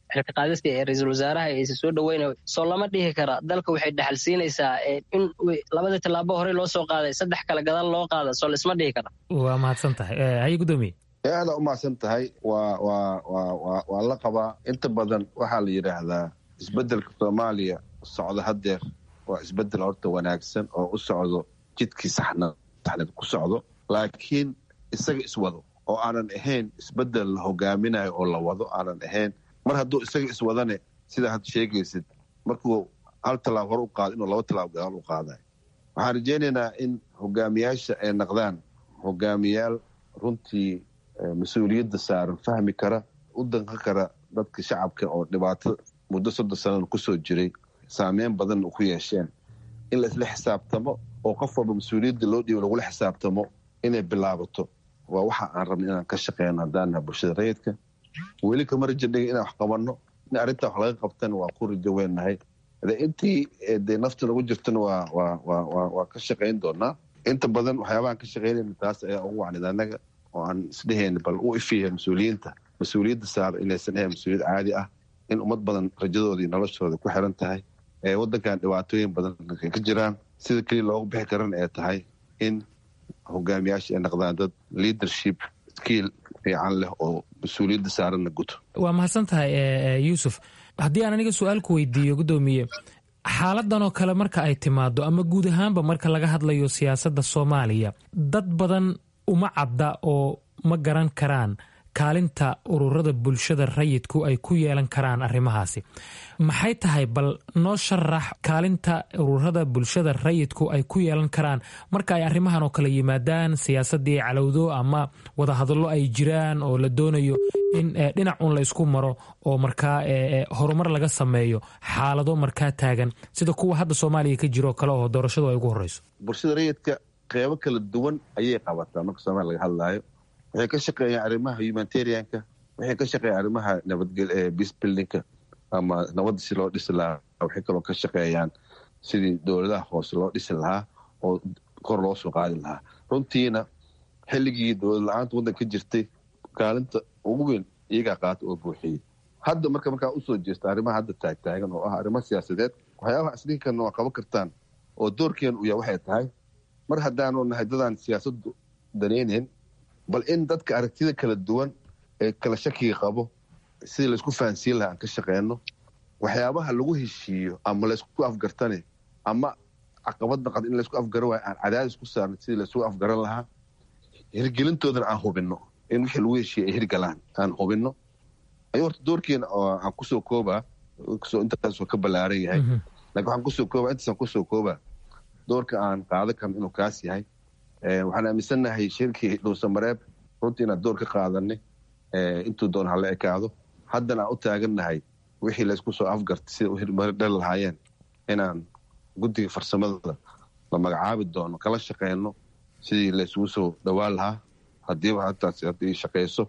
xilka qaadista ee ra-iisul wasaaraha aysa soo dhaweynayo soo lama dhihi kara dalka waxay dhaxal siinaysaa in labadii tallaabo horey loo soo qaaday saddex kale gadaal loo qaada soo laisma dhihi kara. waa mahadsan tahay haye gudoomiye. aada u mahadsan tahay waa waa waa waa waa la qabaa inta badan waxaa la yidhaahdaa isbeddelka soomaaliya socda haddeer waa isbeddel horta wanaagsan oo u socdo jidkii saxna saxneed ku socdo laakiin isaga iswado oo aanan ahayn isbeddel la hogaaminayo oo la wado aanan ahayn mar hadduu isaga iswadane sidaa had sheegaysid markuu hal tallaab hor u qaado inuu laba tallaab gadaal u qaadayo waxaan rajaynaynaa in hogaamiyaasha ay naqdaan hogaamiyaal runtii mas-uuliyadda saaran fahmi kara u danqan kara dadka shacabka oo dhibaato muddo soddon sanana kusoo jiray saameyn badan ku yeesheen in la isla xisaabtamo oo qof walba mas-uuliyadda loo dhiibo lagula xisaabtamo inay bilaabato waa waxa aan rabna inaan ka shaqeyno haddaanaha bulshada rayidka weli kama rajo dhigin inaan wax qabanno in arrintaa wax laga qabtana waa ku rajo weynahay intii dee nafta nagu jirtana waa waa waa waa ka shaqayn doonaa inta badan waxyaabahaan ka shaqeynayna taas ayaa ugu wacnid annaga oo aan isdhehayna bal u ifiya mas-uuliyiinta mas-uuliyadda saar inaysan ahayn mas-uuliyad caadi ah in ummad badan rajadooda iyo noloshooda ku xiran tahay ee waddankan dhibaatooyin badan ka jiraan sida keliya loogu bixi karana ay tahay in hogaamiyaasha ay naqdaan dad leadership skill fiican leh oo mas-uuliyadda saaranna guto. waa mahadsan tahay yuusuf haddii aan aniga su-aal ku weydiiyo gudoomiye xaaladan oo kale marka ay timaado ama guud ahaanba marka laga hadlayo siyaasadda soomaaliya dad badan uma cadda oo ma garan karaan kaalinta ururada bulshada rayidku ay ku yeelan karaan arrimahaasi maxay tahay bal noo sharax kaalinta ururada bulshada rayidku ay ku yeelan karaan marka ay arrimahan oo kale yimaadaan siyaasadii calowdo ama wadahadallo ay jiraan oo la doonayo in dhinac un la isku maro oo markaa horumar laga sameeyo xaalado markaa taagan sida kuwa hadda soomaaliya ka jiro kale oo doorashadu ay ugu horeyso. bulshada rayidka qeybo kala duwan ayay qabataa marka soomaaliya laga hadlaayo waxay ka shaqeeyaan arrimaha humanitarianka waxay ka shaqeeyaan arrimaha nabadgel ee peace buildingka ama nabadda si loo dhisi lahaa waxay kaloo ka shaqeeyaan sidii dowladaha hoose loo dhisi lahaa oo kor loo soo qaadi lahaa runtiina xilligii dowlad la-aanta waddanka ka jirtay kaalinta ugu weyn iyagaa qaata oo buuxiyey hadda marka markaa usoo jeesta arrimaha hadda taagtaagan oo ah arrimo siyaasadeed waxyaabaha isdhinkanna waa qaban kartaan oo doorkeena u yahay waxay tahay mar haddaanu nahay dadaan siyaasaddu danaynayn bal in dadka aragtida kala duwan ee kala shakiga qabo sidii laysku fahansiin lahaa aan ka shaqeyno waxyaabaha lagu heshiiyo ama laysku afgartane ama caqabad naqad in laysku afgaran waayo aan cadaadis ku saarno sidii laysugu afgaran lahaa hirgelintoodana aan hubinno in wixii lagu heshiiya ay hirgalaan aan hubinno ayuu horta doorkeena oo aan kusoo koobaa intaasoo ka ballaaran yahay lakin waxaan kusoo koobaa intaasaan kusoo koobaa doorka aan qaadan karno inuu kaas yahay waxaan aaminsannahay shirkii dhuusamareeb runtii inaan door ka qaadanay intuu doon hala ekaado haddana aan u taagannahay wixii laysku soo afgartay sida u hirmardhali lahaayeen inaan guddiga farsamada la magacaabi doono kala shaqeyno sidii laysugu soo dhowaan lahaa hadiiba hataas haddii shaqeyso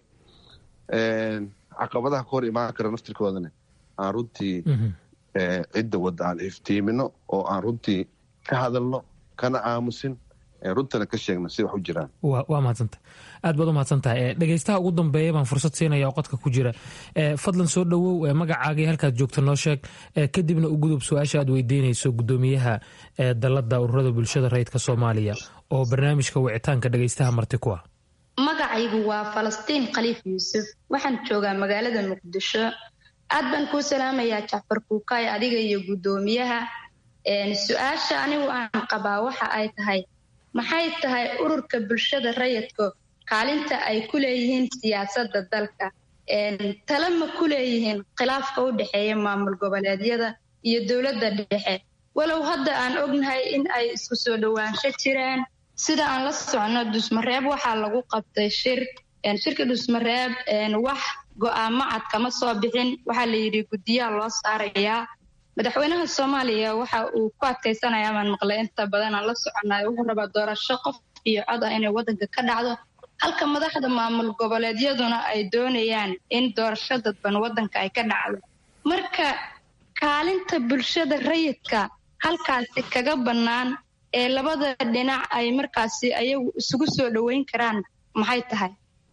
caqabadaha ka hor imaan kara naftirkoodana aan runtii cidda wadda aan iftiimino oo aan runtii ka hadalno kana aamusin runtana ka sheegna si wax u jiraan. waa mahadsantahay aad baad u mahadsantahay dhegaystaha ugu dambeeya baan fursad siinaya oo qodka ku jira fadlan soo dhowow magacaagii halkaad joogta noo sheeg kadibna u gudub su-aasha aad weydiinayso gudoomiyaha dalladda ururada bulshada rayidka soomaaliya oo barnaamijka wicitaanka dhegaystaha marti ku ah. magacaygu waa falastiin khaliif yuusuf waxaan joogaa magaalada muqdisho aad baan kuu salaamayaa jacfar kuukay adiga iyo gudoomiyaha su-aasha anigu aan qabaa waxa ay tahay maxay tahay ururka bulshada rayidka kaalinta ay ku leeyihiin siyaasadda dalka tala ma ku leeyihiin khilaafka u dhexeeya maamul goboleedyada iyo dowladda dhexe walow hadda aan ognahay in ay isku soo dhowaansho jiraan sida aan la socono dhusmareeb waxaa lagu qabtay shir shirka dhusmareeb wax go-aamo cad kama soo bixin waxaa la yidhi guddiyaha loo saarayaa madaxweynaha soomaaliya waxa uu ku adkaysanayaa baan maqlay inta badan aan la soconay wuxuu rabaa doorasho qof iyo cod ah inay waddanka ka dhacdo halka madaxda maamul goboleedyaduna ay doonayaan in doorasho dadban waddanka ay ka dhacdo marka kaalinta bulshada rayidka halkaasi kaga bannaan ee labada dhinac ay markaasi ayagu isugu soo dhoweyn karaan maxay tahay?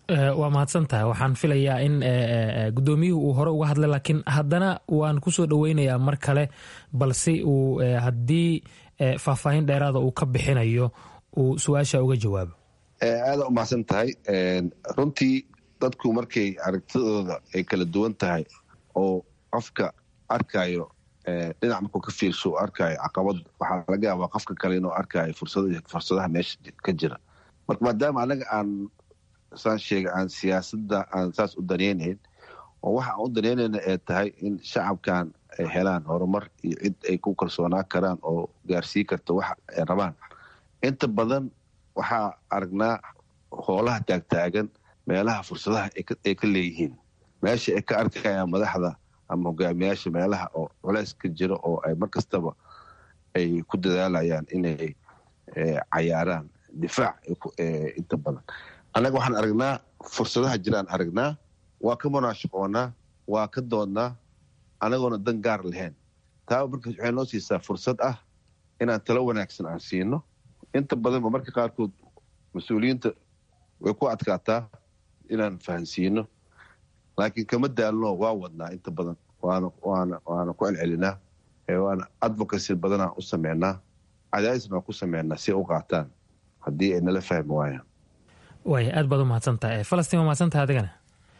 waa mahadsantahay. waxaan filayaa in gudoomiyuhu uu hore uga hadlay, laakiin haddana waan kusoo dhaweynayaa mar kale, balse uu haddii faahfaahin dheeraada uu ka bixinayo uu su-aasha uga jawaabo. aada u mahadsan tahay. runtii dadku markay aragtidooda ay kala duwan tahay oo qofka arkayo dhinac markuu ka fiirsho u arkayo caqabad, waxaa laga yaabaa qofka kale inuu arkayo fursadaha meesha ka jira. marka maadaama anaga aan saan sheega aan siyaasadda aan saas u daneynayn, oo waxa aan u daneynayna ay tahay in shacabkan ay helaan horumar iyo cid ay ku kalsoonaan karaan oo gaarsii karta waxa ay rabaan. inta badan waxaa aragnaa hoolaha taagtaagan meelaha fursadaha ay ka leeyihiin, meesha ay ka arkayaan madaxda ama hogaamiyaasha meelaha oo culays ka jira oo ay mar kastaba ay ku dadaalayaan inay cayaaraan difaac inta badan. annaga waxaan aragnaa fursadaha jiraan aragnaa, waa ka munaashaqoonaa, waa ka doodnaa anagoona dan gaar lahayn. taa marka waxay noo siisaa fursad ah inaan talo wanaagsan aan siino. inta badanba marka qaarkood mas-uuliyiinta way ku adkaataa inaan fahansiino, laakiin kama daalno, waa wadnaa inta badan, waana waana waana ku celcelinaa, waana advocacy badanaan u sameynaa, cadaadisna waan ku sameynaa si ay u qaataan haddii ay nala fahmi waayaan. waaya aad baad u mahadsantahay. falastiin waa mahadsantahay adigana.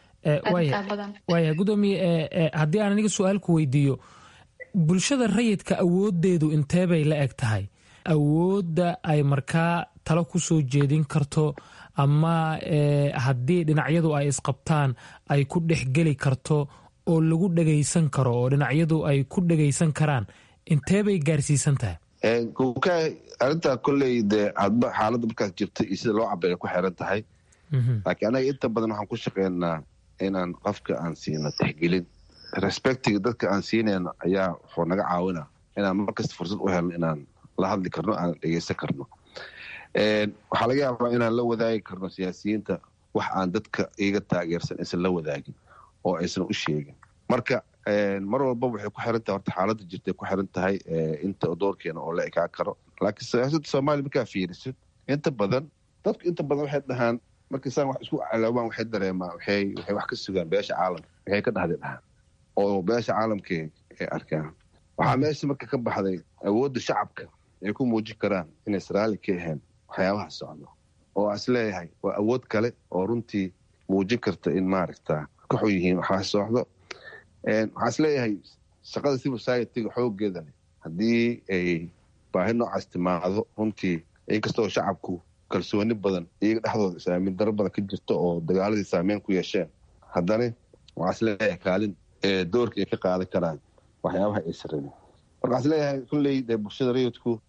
waaya gudoomiye, haddii aan aniga su-aal ku weydiiyo, bulshada rayidka awoodeedu inteebay la eg tahay? awoodda ay markaa talo ku soo jeedin karto ama haddii dhinacyadu ay isqabtaan ay ku dhexgeli karto oo lagu dhegaysan karo oo dhinacyadu ay ku dhegaysan karaan, inteebay gaarsiisan tahay? arintaa kolley dee hadba xaaladda markaas jirta iyo sida loo cabeeya ku xiran tahay. laakiin anaga inta badan waxaan ku shaqeynaa inaan qofka aan siino tixgelin, respectiga dadka aan siinayno ayaa wuxuu naga caawina inaan markasta fursad u helno inaan la hadli karno, aan dhegeysan karno. waxaa laga yaabaa inaan la wadaagi karno siyaasiyiinta wax aan dadka iga taageersan aysan la wadaagin oo aysan u sheegin. marka mar walbaba waxay ku xiran tahay horta xaaladda jirtay ku xiran tahay inta doorkeena oo la ekaa karo. laakiin siyaasadda soomaaliya markaa fiirisid inta badan dadku inta badan waxay dhahaan markay saan wax isku caloobaan waxay dareemaan waxay waxay wax ka sugaan beesha caalamka, waxay ka dhahday dhahaan oo beesha caalamka ay arkaan. waxaa meesha marka ka baxday awoodda shacabka ay ku muujin karaan inay israali ka ahayn waxyaabaha socdo, oo is leeyahay waa awood kale oo runtii muujin karta in maaragta ka xun yihiin waxaa socdo. waxaa is leeyahay shaqada civil society-ga xoogeeda leh haddii ay baahi noocaas timaado, runtii inkastoo shacabku kalsooni badan iyaga dhexdooda isaamin daro badan ka jirto oo dagaaladii saameyn ku yeesheen, haddana waxaa is leeyahay kaalin doorka ay ka qaadan karaan waxyaabaha ay sarreeyeen. marka waxaa is leeyahay kulley dee bulshada rayidku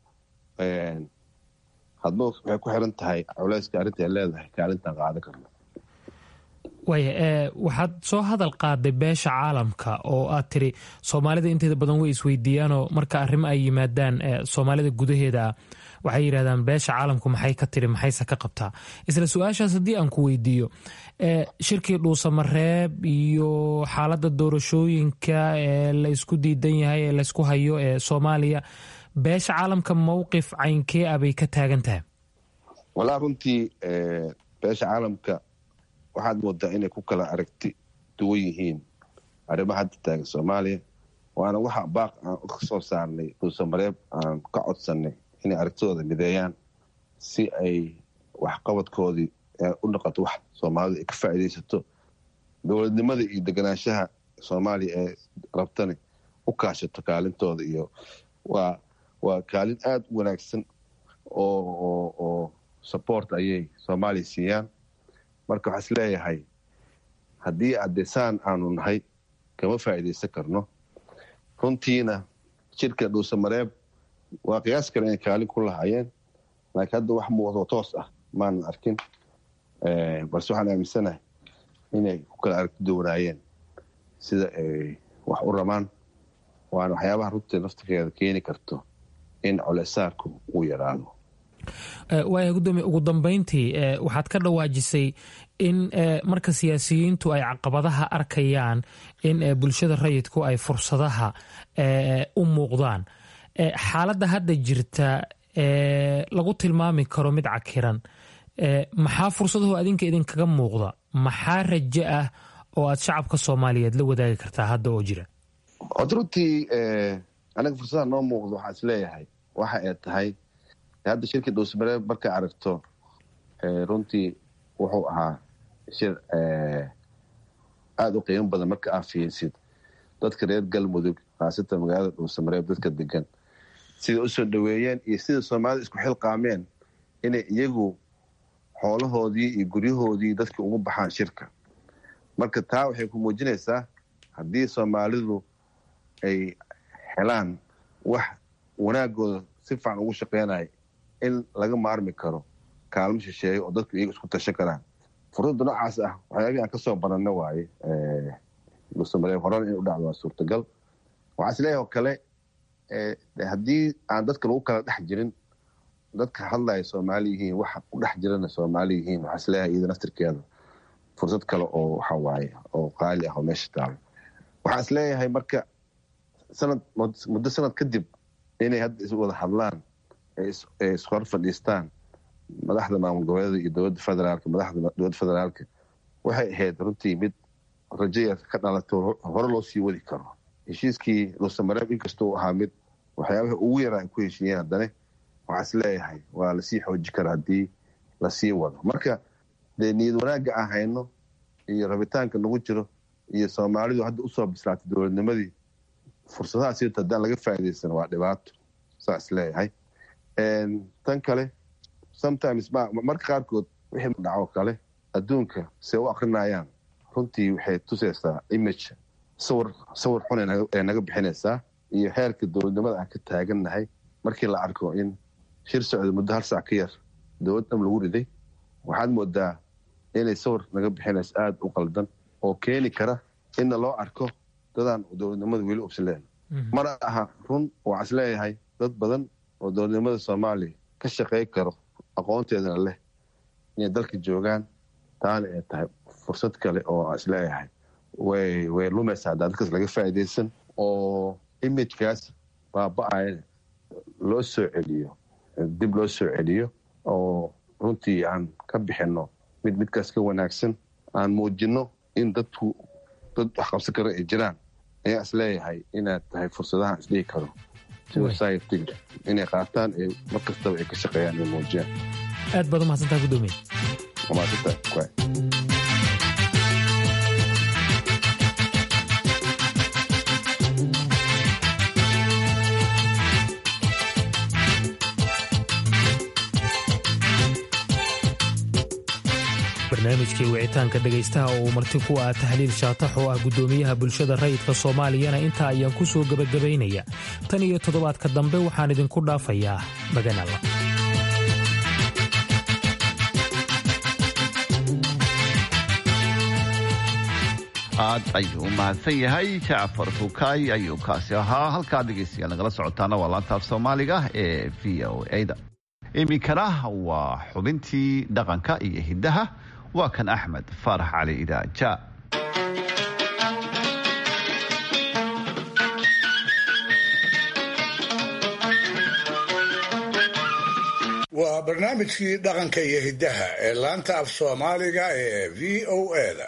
hadba waxay ku xiran tahay culayska arrinta ay leedahay kaalintaan qaadan karno. waaya waxaad soo hadal qaaday beesha caalamka oo aad tiri soomaalida inteeda badan way isweydiiyaanoo marka arrimo ay yimaadaan soomaalida gudaheeda ah waxay yidhahdaan beesha caalamku maxay ka tiri maxayse ka qabtaa. isla su-aashaas haddii aan ku weydiiyo, shirkii dhuusamareeb iyo xaaladda doorashooyinka ee la isku diidan yahay ee laysku hayo ee soomaaliya, beesha caalamka mowqif caynkee ah bay ka taagan tahay? walaa runtii beesha caalamka waxaad moodaa inay ku kala aragti duwan yihiin arrimaha hadda taagan soomaaliya, waana waxa baaq aan ka soo saarnay dhuusamareeb aan ka codsanay inay aragtidooda mideeyaan si ay waxqabadkoodii u noqoto wax soomaalida ay ka faa'iidaysato, dowladnimada iyo deganaanshaha soomaaliya ee rabtani u kaashato kaalintooda. iyo waa waa kaalin aada u wanaagsan oo oo support ayay soomaaliya siiyaan. marka waxaa is leeyahay haddii addesaan aanu nahay kama faa'iidaysan karno. runtiina shirka dhuusamareeb waa qiyaas kale inay kaalin ku lahaayeen, laakiin hadda wax muuqdo toos ah maanan arkin, balse waxaan aaminsanahay inay ku kala aragti duwanaayeen sida ay wax u rabaan, waana waxyaabaha runtii naftigeeda keeni karto in coleysaarku uu yaraado. waaya gudoomiye, ugu dambeyntii waxaad ka dhawaajisay in marka siyaasiyiintu ay caqabadaha arkayaan in bulshada rayidku ay fursadaha u muuqdaan. xaaladda hadda jirta lagu tilmaami karo mid cakiran, maxaa fursadahu adinka idinkaga muuqda maxaa rajo ah oo aad shacabka soomaaliyeed la wadaagi kartaa hadda oo jira? od runtii anaga fursadaha noo muuqda waxaa is leeyahay waxa ay tahay hadda shirkii dhuusamareeb markaa aragto runtii wuxuu ahaa shir aada u qiimo badan marka aa fiirsid dadka reer galmudug khaasatan magaalada dhuusamareeb dadka degan sida usoo dhaweeyeen iyo sida soomaalida isku xilqaameen inay iyagu xoolahoodii iyo guryahoodii dadka ugu baxaan shirka. marka taa waxay ku muujinaysaa haddii soomaalidu ay helaan wax wanaagooda si fiican ugu shaqeynaya in laga maarmi karo kaalmo shisheeyo oo dadku iyaga isku tashan karaan. fursadda noocaas ah waxyaabihii aan kasoo baranno waaye dhuusamareeb horena in u dhacdo waa suurtagal. waxaa is leeyahay oo kale haddii aan dadka lagu kala dhex jirin dadka hadlaya soomaali yihiin waxa u dhex jirana soomaali yihiin waxaa is leeyahay iyada naftirkeeda fursad kale oo waxa waaye oo qaali ah oo meesha taalo. waxaa is leeyahay marka sanad muddo sanad kadib inay hadda is wada hadlaan ee ishor fadhiistaan madaxda maamul goboleeda iyo dowladda federaalka madaxda dowladda federaalka waxay ahayd runtii mid rajaya ka dhalato hore loo sii wadi karo. heshiiskii dhuusamareeb inkastuu ahaa mid waxyaabaha ugu yaraa ay ku heshiiyeen haddane waxaa is leeyahay waa lasii xooji kara haddii lasii wado. marka dee niyad wanaagga aan hayno iyo rabitaanka nagu jiro iyo soomaalidu hadda usoo bislaatay dowladnimadii fursadaha sirta haddaan laga faa'iidaysan waa dhibaato saa is leeyahay. tan kale sometimes marka qaarkood wixii dhaco kale adduunka se u akrinayaan runtii waxay tusaysaa image sawir sawir xun ee naga bixinaysaa iyo heerka dowladnimada aan ka taagannahay markii la arko in shir socda muddo hal saac ka yar dowlad dham lagu riday. waxaad moodaa inay sawir naga bixinayso aada u qaldan oo keeni kara inna loo arko dadaan dowladnimada weli ubsileen. mana aha run waxaa is leeyahay dad badan oo dowladnimada soomaaliya ka shaqey karo aqoonteedana leh inay dalka joogaan. taana ay tahay fursad kale oo is leeyahay way way lumaysaa haddaa dadkaas laga faa'iidaysan oo imagekaas baaba-aya loo soo celiyo dib loo soo celiyo oo runtii aan ka bixinno mid midkaas ka wanaagsan aan muujinno in dadku dad wax qabsan karo ay jiraan ayaa is leeyahay inaad tahay fursadahaan isdhihi karo society inay qaataan ee mar kastaba ay ka shaqeeyaan ay muujiyaan. aad baad umahadsantaha gudoomiye. umahadsantaha barnaamijkii wicitaanka dhegaystaha oo uu marti ku ah tahliil shaatax oo ah guddoomiyaha bulshada rayidka soomaaliyana intaa ayaan ku soo gebagabaynaya. tan iyo toddobaadka dambe waxaan idinku dhaafayaa maganala. aad ayuu u mahadsan yahay jacfar fukaay ayuu kaasi ahaa. halkaa dhegaystayaal nagala socotaana waa laanta af soomaaliga ee v o a-da. iminkana waa xubintii dhaqanka iyo hiddaha. waa kan axmed faarax cali idaaja. waa barnaamijkii dhaqanka iyo hiddaha ee laanta af soomaaliga ee v o a-da.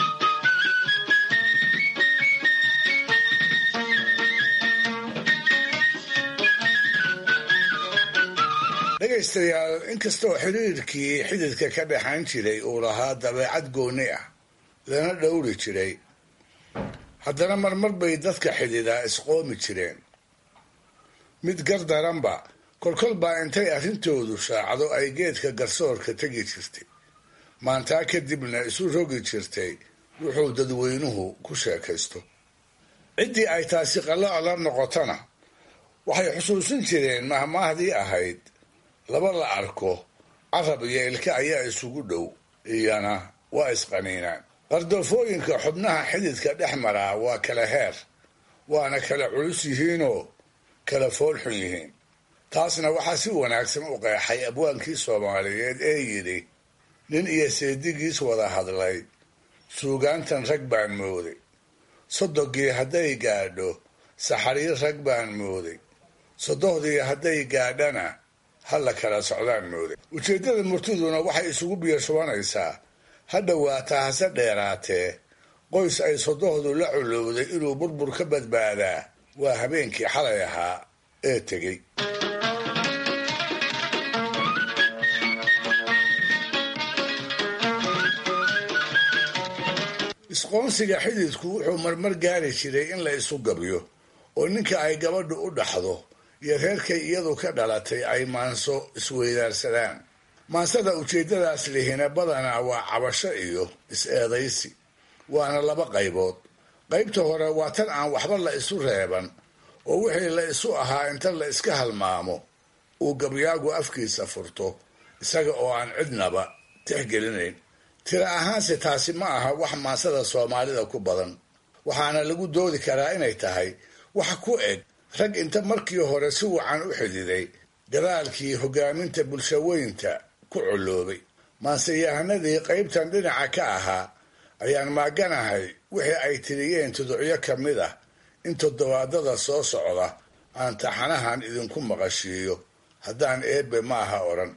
dhegaystayaal inkastoo xiriirkii xididka ka dhexayn jiray uu lahaa dabeecad gooni ah lana dhowri jiray, haddana marmar bay dadka xididaa isqoomi jireen. mid gardaranba kolkol baa intay arrintoodu shaacdo ay geedka garsoorka tegi jirtay, maantaa kadibna isu rogi jirtay wuxuu dadweynuhu ku sheekaysto. ciddii ay taasi qalloc la noqotona waxay xusuusin jireen mahmaahdii ahayd laba la arko carab iyo ilka ayaa isugu dhow, iyana waa isqaniinaan. qardoofooyinka xubnaha xididka dhex maraa waa kala heer, waana kala culus yihiinoo kala foolxun yihiin. taasna waxaa si wanaagsan u qeexay abwaankii soomaaliyeed ee yidhi nin iyo seedigiis wada hadlay suugaantan rag baan mooday, sodogii hadday gaadho saxariir rag baan mooday, sodohdii hadday gaadhana ha la kala socdaan mooday. ujeeddada murtiduna waxay isugu biyo shubanaysaa ha dhowaataa hase dheeraatee qoys ay sodohdu la culowday inuu burbur ka badbaadaa waa habeenkii xalay ahaa ee tegey. isqoonsiga xididku wuxuu marmar gaari jiray in la isu gabyo oo ninka ay gabadhu u dhaxdo iyo reerkay iyadu ka dhalatay ay maanso isweydaarsadaan. maansada ujeeddadaas lihina badanaa waa cabasho iyo is-eedaysi, waana laba qaybood. qaybta hore waa tan aan waxba la isu reeban oo wixii la isu ahaa inta la iska halmaamo uu gabyaagu afkiisa furto isaga oo aan cidnaba tixgelinayn. tira ahaanse taasi ma aha wax maansada soomaalida ku badan, waxaana lagu doodi karaa inay tahay wax ku eg rag inta markii hore si wacan u xididay gadaalkii hogaaminta bulshaweynta ku coloobay. maanseyahanadii qaybtan dhinaca ka ahaa ayaan maaganahay wixii ay tiriyeen tuducyo ka mid ah in toddobaadada soo socda aan taxanahan idinku maqashiiyo haddaan eebbe ma aha odhan.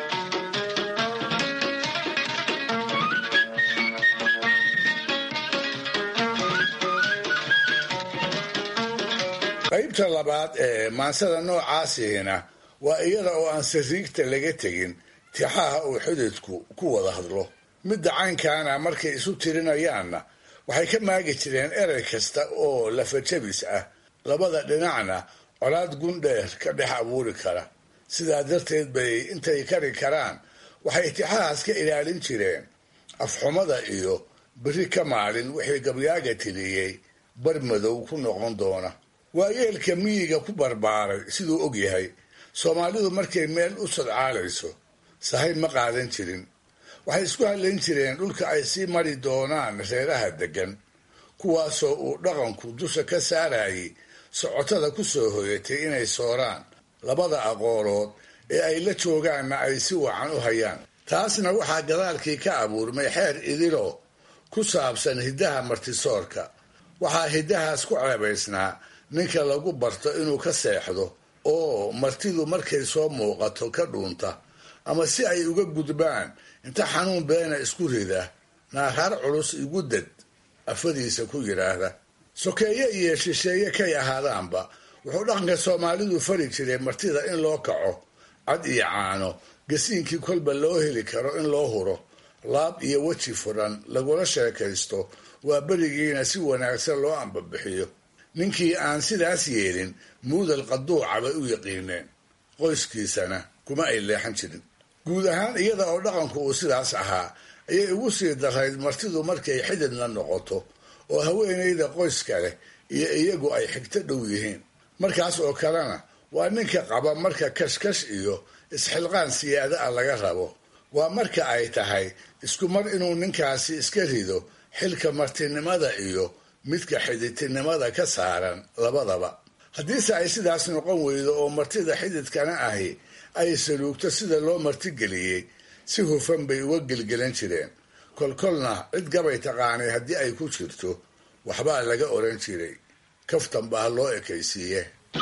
qaybta labaad ee maansada noocaasihina waa iyada oo aan sariigta laga tegin tixaha uu xididku ku wada hadlo. midda caynkaana markay isu tirinayaanna waxay ka maagi jireen erey kasta oo lafajabis ah, labada dhinacna colaad gundheer ka dhex abuuri kara. sidaa darteed bay intay kari karaan waxay tixahaas ka ilaalin jireen afxumada iyo beri ka maalin wixii gabyaaga tiriyey bar madow ku noqon doona. waayeelka miyiga ku barbaaray siduu og yahay, soomaalidu markay meel u sodcaalayso sahay ma qaadan jirin. waxay isku hadlayn jireen dhulka ay sii mari doonaan reeraha deggan, kuwaasoo uu dhaqanku dusha ka saarayay socotada ku soo hoyatay inay sooraan, labada aqoolood ee ay la joogaanna ay si wacan u hayaan. taasna waxaa gadaalkii ka abuurmay xeer idilo ku saabsan hiddaha martisoorka. waxaa hiddahaas ku ceebaysnaa ninka lagu barto inuu ka seexdo oo martidu markay soo muuqato ka dhuunta, ama si ay uga gudbaan inta xanuun beena isku rida naaraar culus igu dad afadiisa ku yidhaahda. sokeeye iyo shisheeye kay ahaadaanba wuxuu dhaqanka soomaalidu fari jiray martida in loo kaco, cad iyo caano gasiinkii kolba loo heli karo in loo huro, laab iyo weji furan lagula sheekaysto, waa berigiina si wanaagsan loo ambabixiyo. ninkii aan sidaas yeelin muudal qaduuca bay u yaqiineen, qoyskiisana kuma ay leexan jirin. guud ahaan iyada oo dhaqanku uu sidaas ahaa ayay ugu sii darayd martidu markay xididna noqoto oo haweenayda qoyska leh iyo iyagu ay xigto dhow yihiin. markaas oo kalena waa ninka qaba marka kashkash iyo isxilqaan siyaada ah laga rabo. waa marka ay tahay isku mar inuu ninkaasi iska rido xilka martinimada iyo midka xididtinimada ka saaran labadaba. haddiise ay sidaas noqon weydo oo martida xididkana ahi ay saluugto sida loo martigeliyey, si hufan bay uga gelgelan jireen. kolkolna cid gabay taqaanay haddii ay ku jirto waxbaa laga oran jiray, kaftan baa loo ekaysiiye.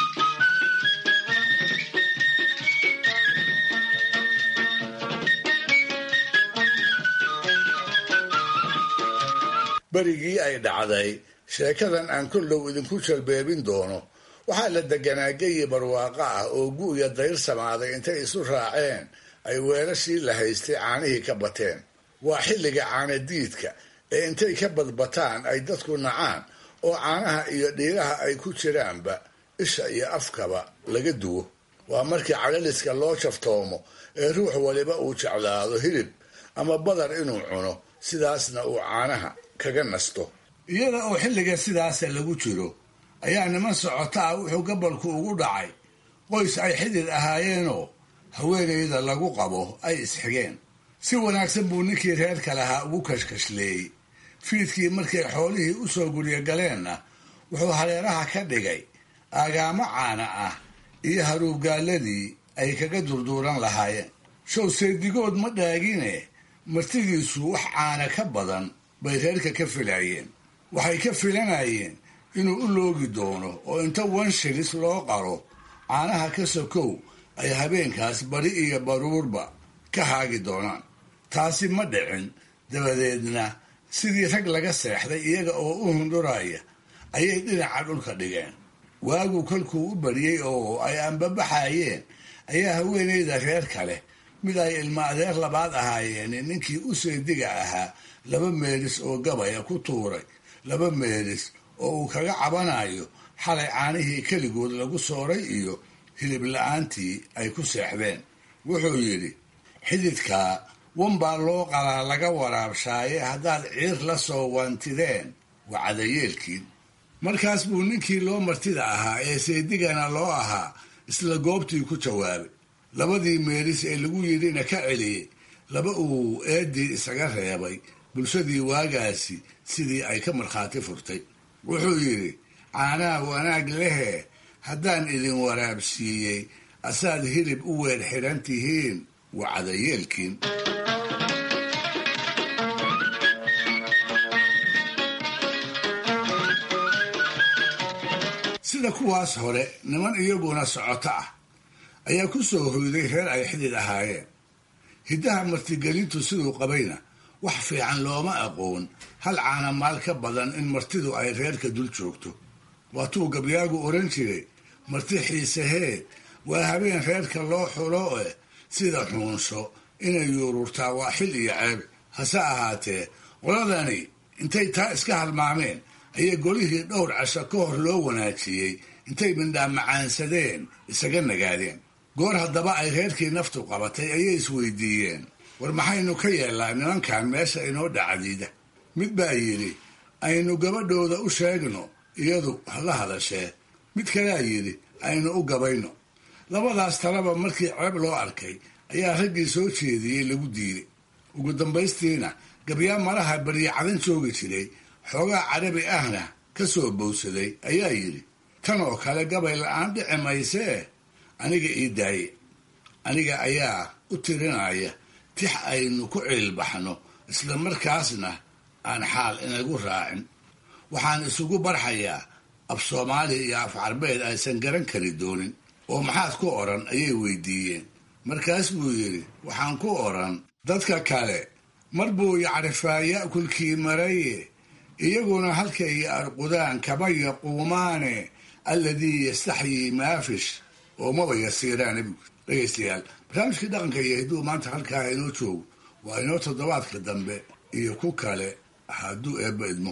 berigii ay dhacday sheekadan aan kollow idinku jalbeebin doono waxaa la deganaa geyi barwaaqo ah oo gu'ya dayr samaaday intay isu raaceen ay weelashii la haystay caanihii ka bateen. waa xilliga caanadiidka ee intay ka badbataan ay dadku nacaan oo caanaha iyo dhiiraha ay ku jiraanba isha iyo afkaba laga duwo. waa markii cadhaliska loo jaftoomo ee ruux waliba uu jeclaado hilib ama badar inuu cuno, sidaasna uu caanaha kaga nasto. iyada oo xilliga sidaasa lagu jiro ayaa niman socota ah wuxuu gabalku ugu dhacay qoys ay xidid ahaayeenoo haweenayda lagu qabo ay isxigeen. si wanaagsan buu ninkii reerka lahaa ugu kashkashleeyey. fiidkii markay xoolihii u soo guryo galeenna wuxuu hareeraha ka dhigay aagaamo caana ah iyo haruubgaaladii ay kaga durduuran lahaayeen. show seedigood ma dhaagine martidiisu wax caana ka badan bay reerka ka filayeen. waxay ka filanayeen inuu u loogi doono oo inta wan shilis loo qaro caanaha ka sokow ay habeenkaas bari iyo baruurba ka haagi doonaan. taasi ma dhicin, dabadeedna sidii rag laga seexday iyaga oo u hunduraya ayay dhinaca dhulka dhigeen. waagu kolkuu u bariyey oo ay anbabaxayeen ayaa haweenayda reer kale mid ay ilma adeer labaad ahaayeen ninkii u seediga ahaa laba meelis oo gabaya ku tuuray, laba meelis oo uu kaga cabanayo xalay caanihii keligood lagu sooray iyo hilib la-aantii ay ku seexdeen. wuxuu yidhi, xididkaa wan baa loo qalaa laga waraabshaaye haddaad ciir la soo wantideen waa cadayeelkiin. markaas buu ninkii loo martida ahaa ee seedigana loo ahaa isla goobtii ku jawaabay. labadii meelis ee lagu yidhina ka celiyey laba uu eedii isaga reebay bulshadii waagaasi sidii ay ka markhaati furtay. wuxuu yidhi, caanaha wanaag lehee haddaan idin waraabsiiyey asaad hilib u weer xidhan tihiin waa cadayeelkiin. sida kuwaas hore niman iyaguna socoto ah ayaa ku soo hoyday reer ay xidid ahaayeen. hiddaha martigelintu siduu qabayna wax fiican looma aqoon hal caana maal ka badan in martidu ay reerka dul joogto. waatuu gabyaagu odhan jiray, marti xiisehee waa habeen reerka loo xulo eh sida xuunsho inay yuururtaa waa xil iyo ceeb. hase ahaatee qoladani intay taa iska halmaameen ayay golihii dhowr casho ka hor loo wanaajiyey intay mindhaa macaansadeen isaga nagaadeen. goor haddaba ay reerkii naftu qabatay ayay isweydiiyeen, war maxaynu ka yeellaa nimankan meesha inoo dhacdiida? mid baa yidhi, aynu gabadhooda u sheegno iyadu hala hadashee. mid kalea yidhi, aynu u gabayno. labadaas talaba markii ceeb loo arkay ayaa raggii soo jeediyey lagu diiday. ugu dambaystiina gabyaa malaha baryacadan joogi jiray xoogaa carabi ahna ka soo bowsaday ayaa yidhi, tan oo kale gabay la-aan dhici maysee aniga ii daaye. aniga ayaa u tirinaya tix aynu ku ciilbaxno isla markaasna aan xaal inagu raacin. waxaan isugu barxayaa af soomaali iyo af carbeed aysan garan kari doonin. oo maxaad ku odhan ayay weydiiyeen. markaas buu yidhi, waxaan ku odhan, dadka kale mar buu yacrifaa ya'kulkii maraye iyaguna halkay arqudaan kama yaquumaane alladii yastaxyii maafish oo maba yasiiraan nebigu. dhegaystayaal, barnaamijkii dhaqanka iyo hidduu maanta halkaa inoo joogo waa inoo toddobaadka dambe iyo ku kale hadduu eebba idmo.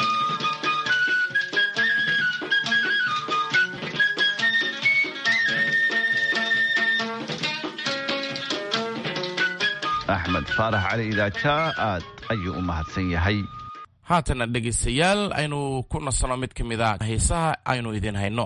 axmed faarax cali idaajaa aad ayuu u mahadsan yahay. haatana dhegaystayaal aynu ku nasanno mid ka mid a heesaha aynu idin hayno.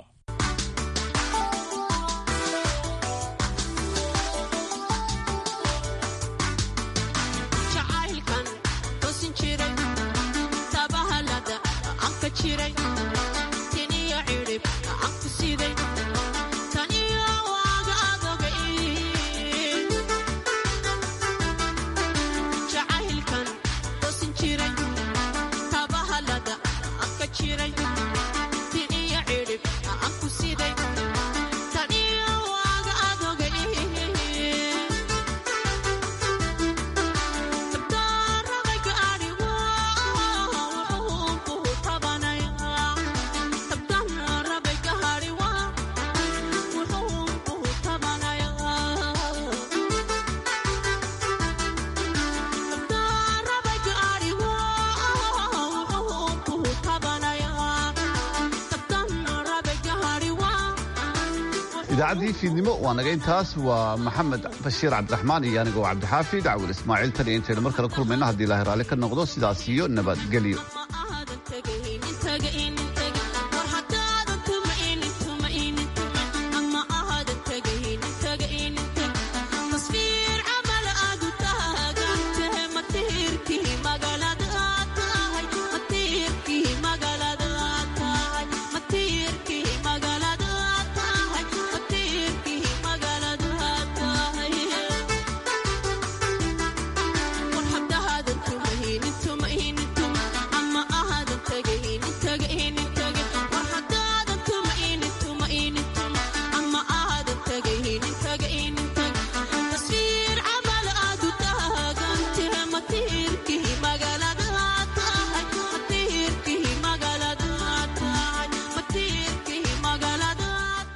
idaacaddii fiidnimo waa naga intaas. waa maxamed bashiir cabdiraxmaan iyo anigoo cabdixaafid cawil ismaaciil tan iyo intaynu mar kale kulmayno haddii ilaahay raalli ka noqdo sidaas iyo nabadgelyo.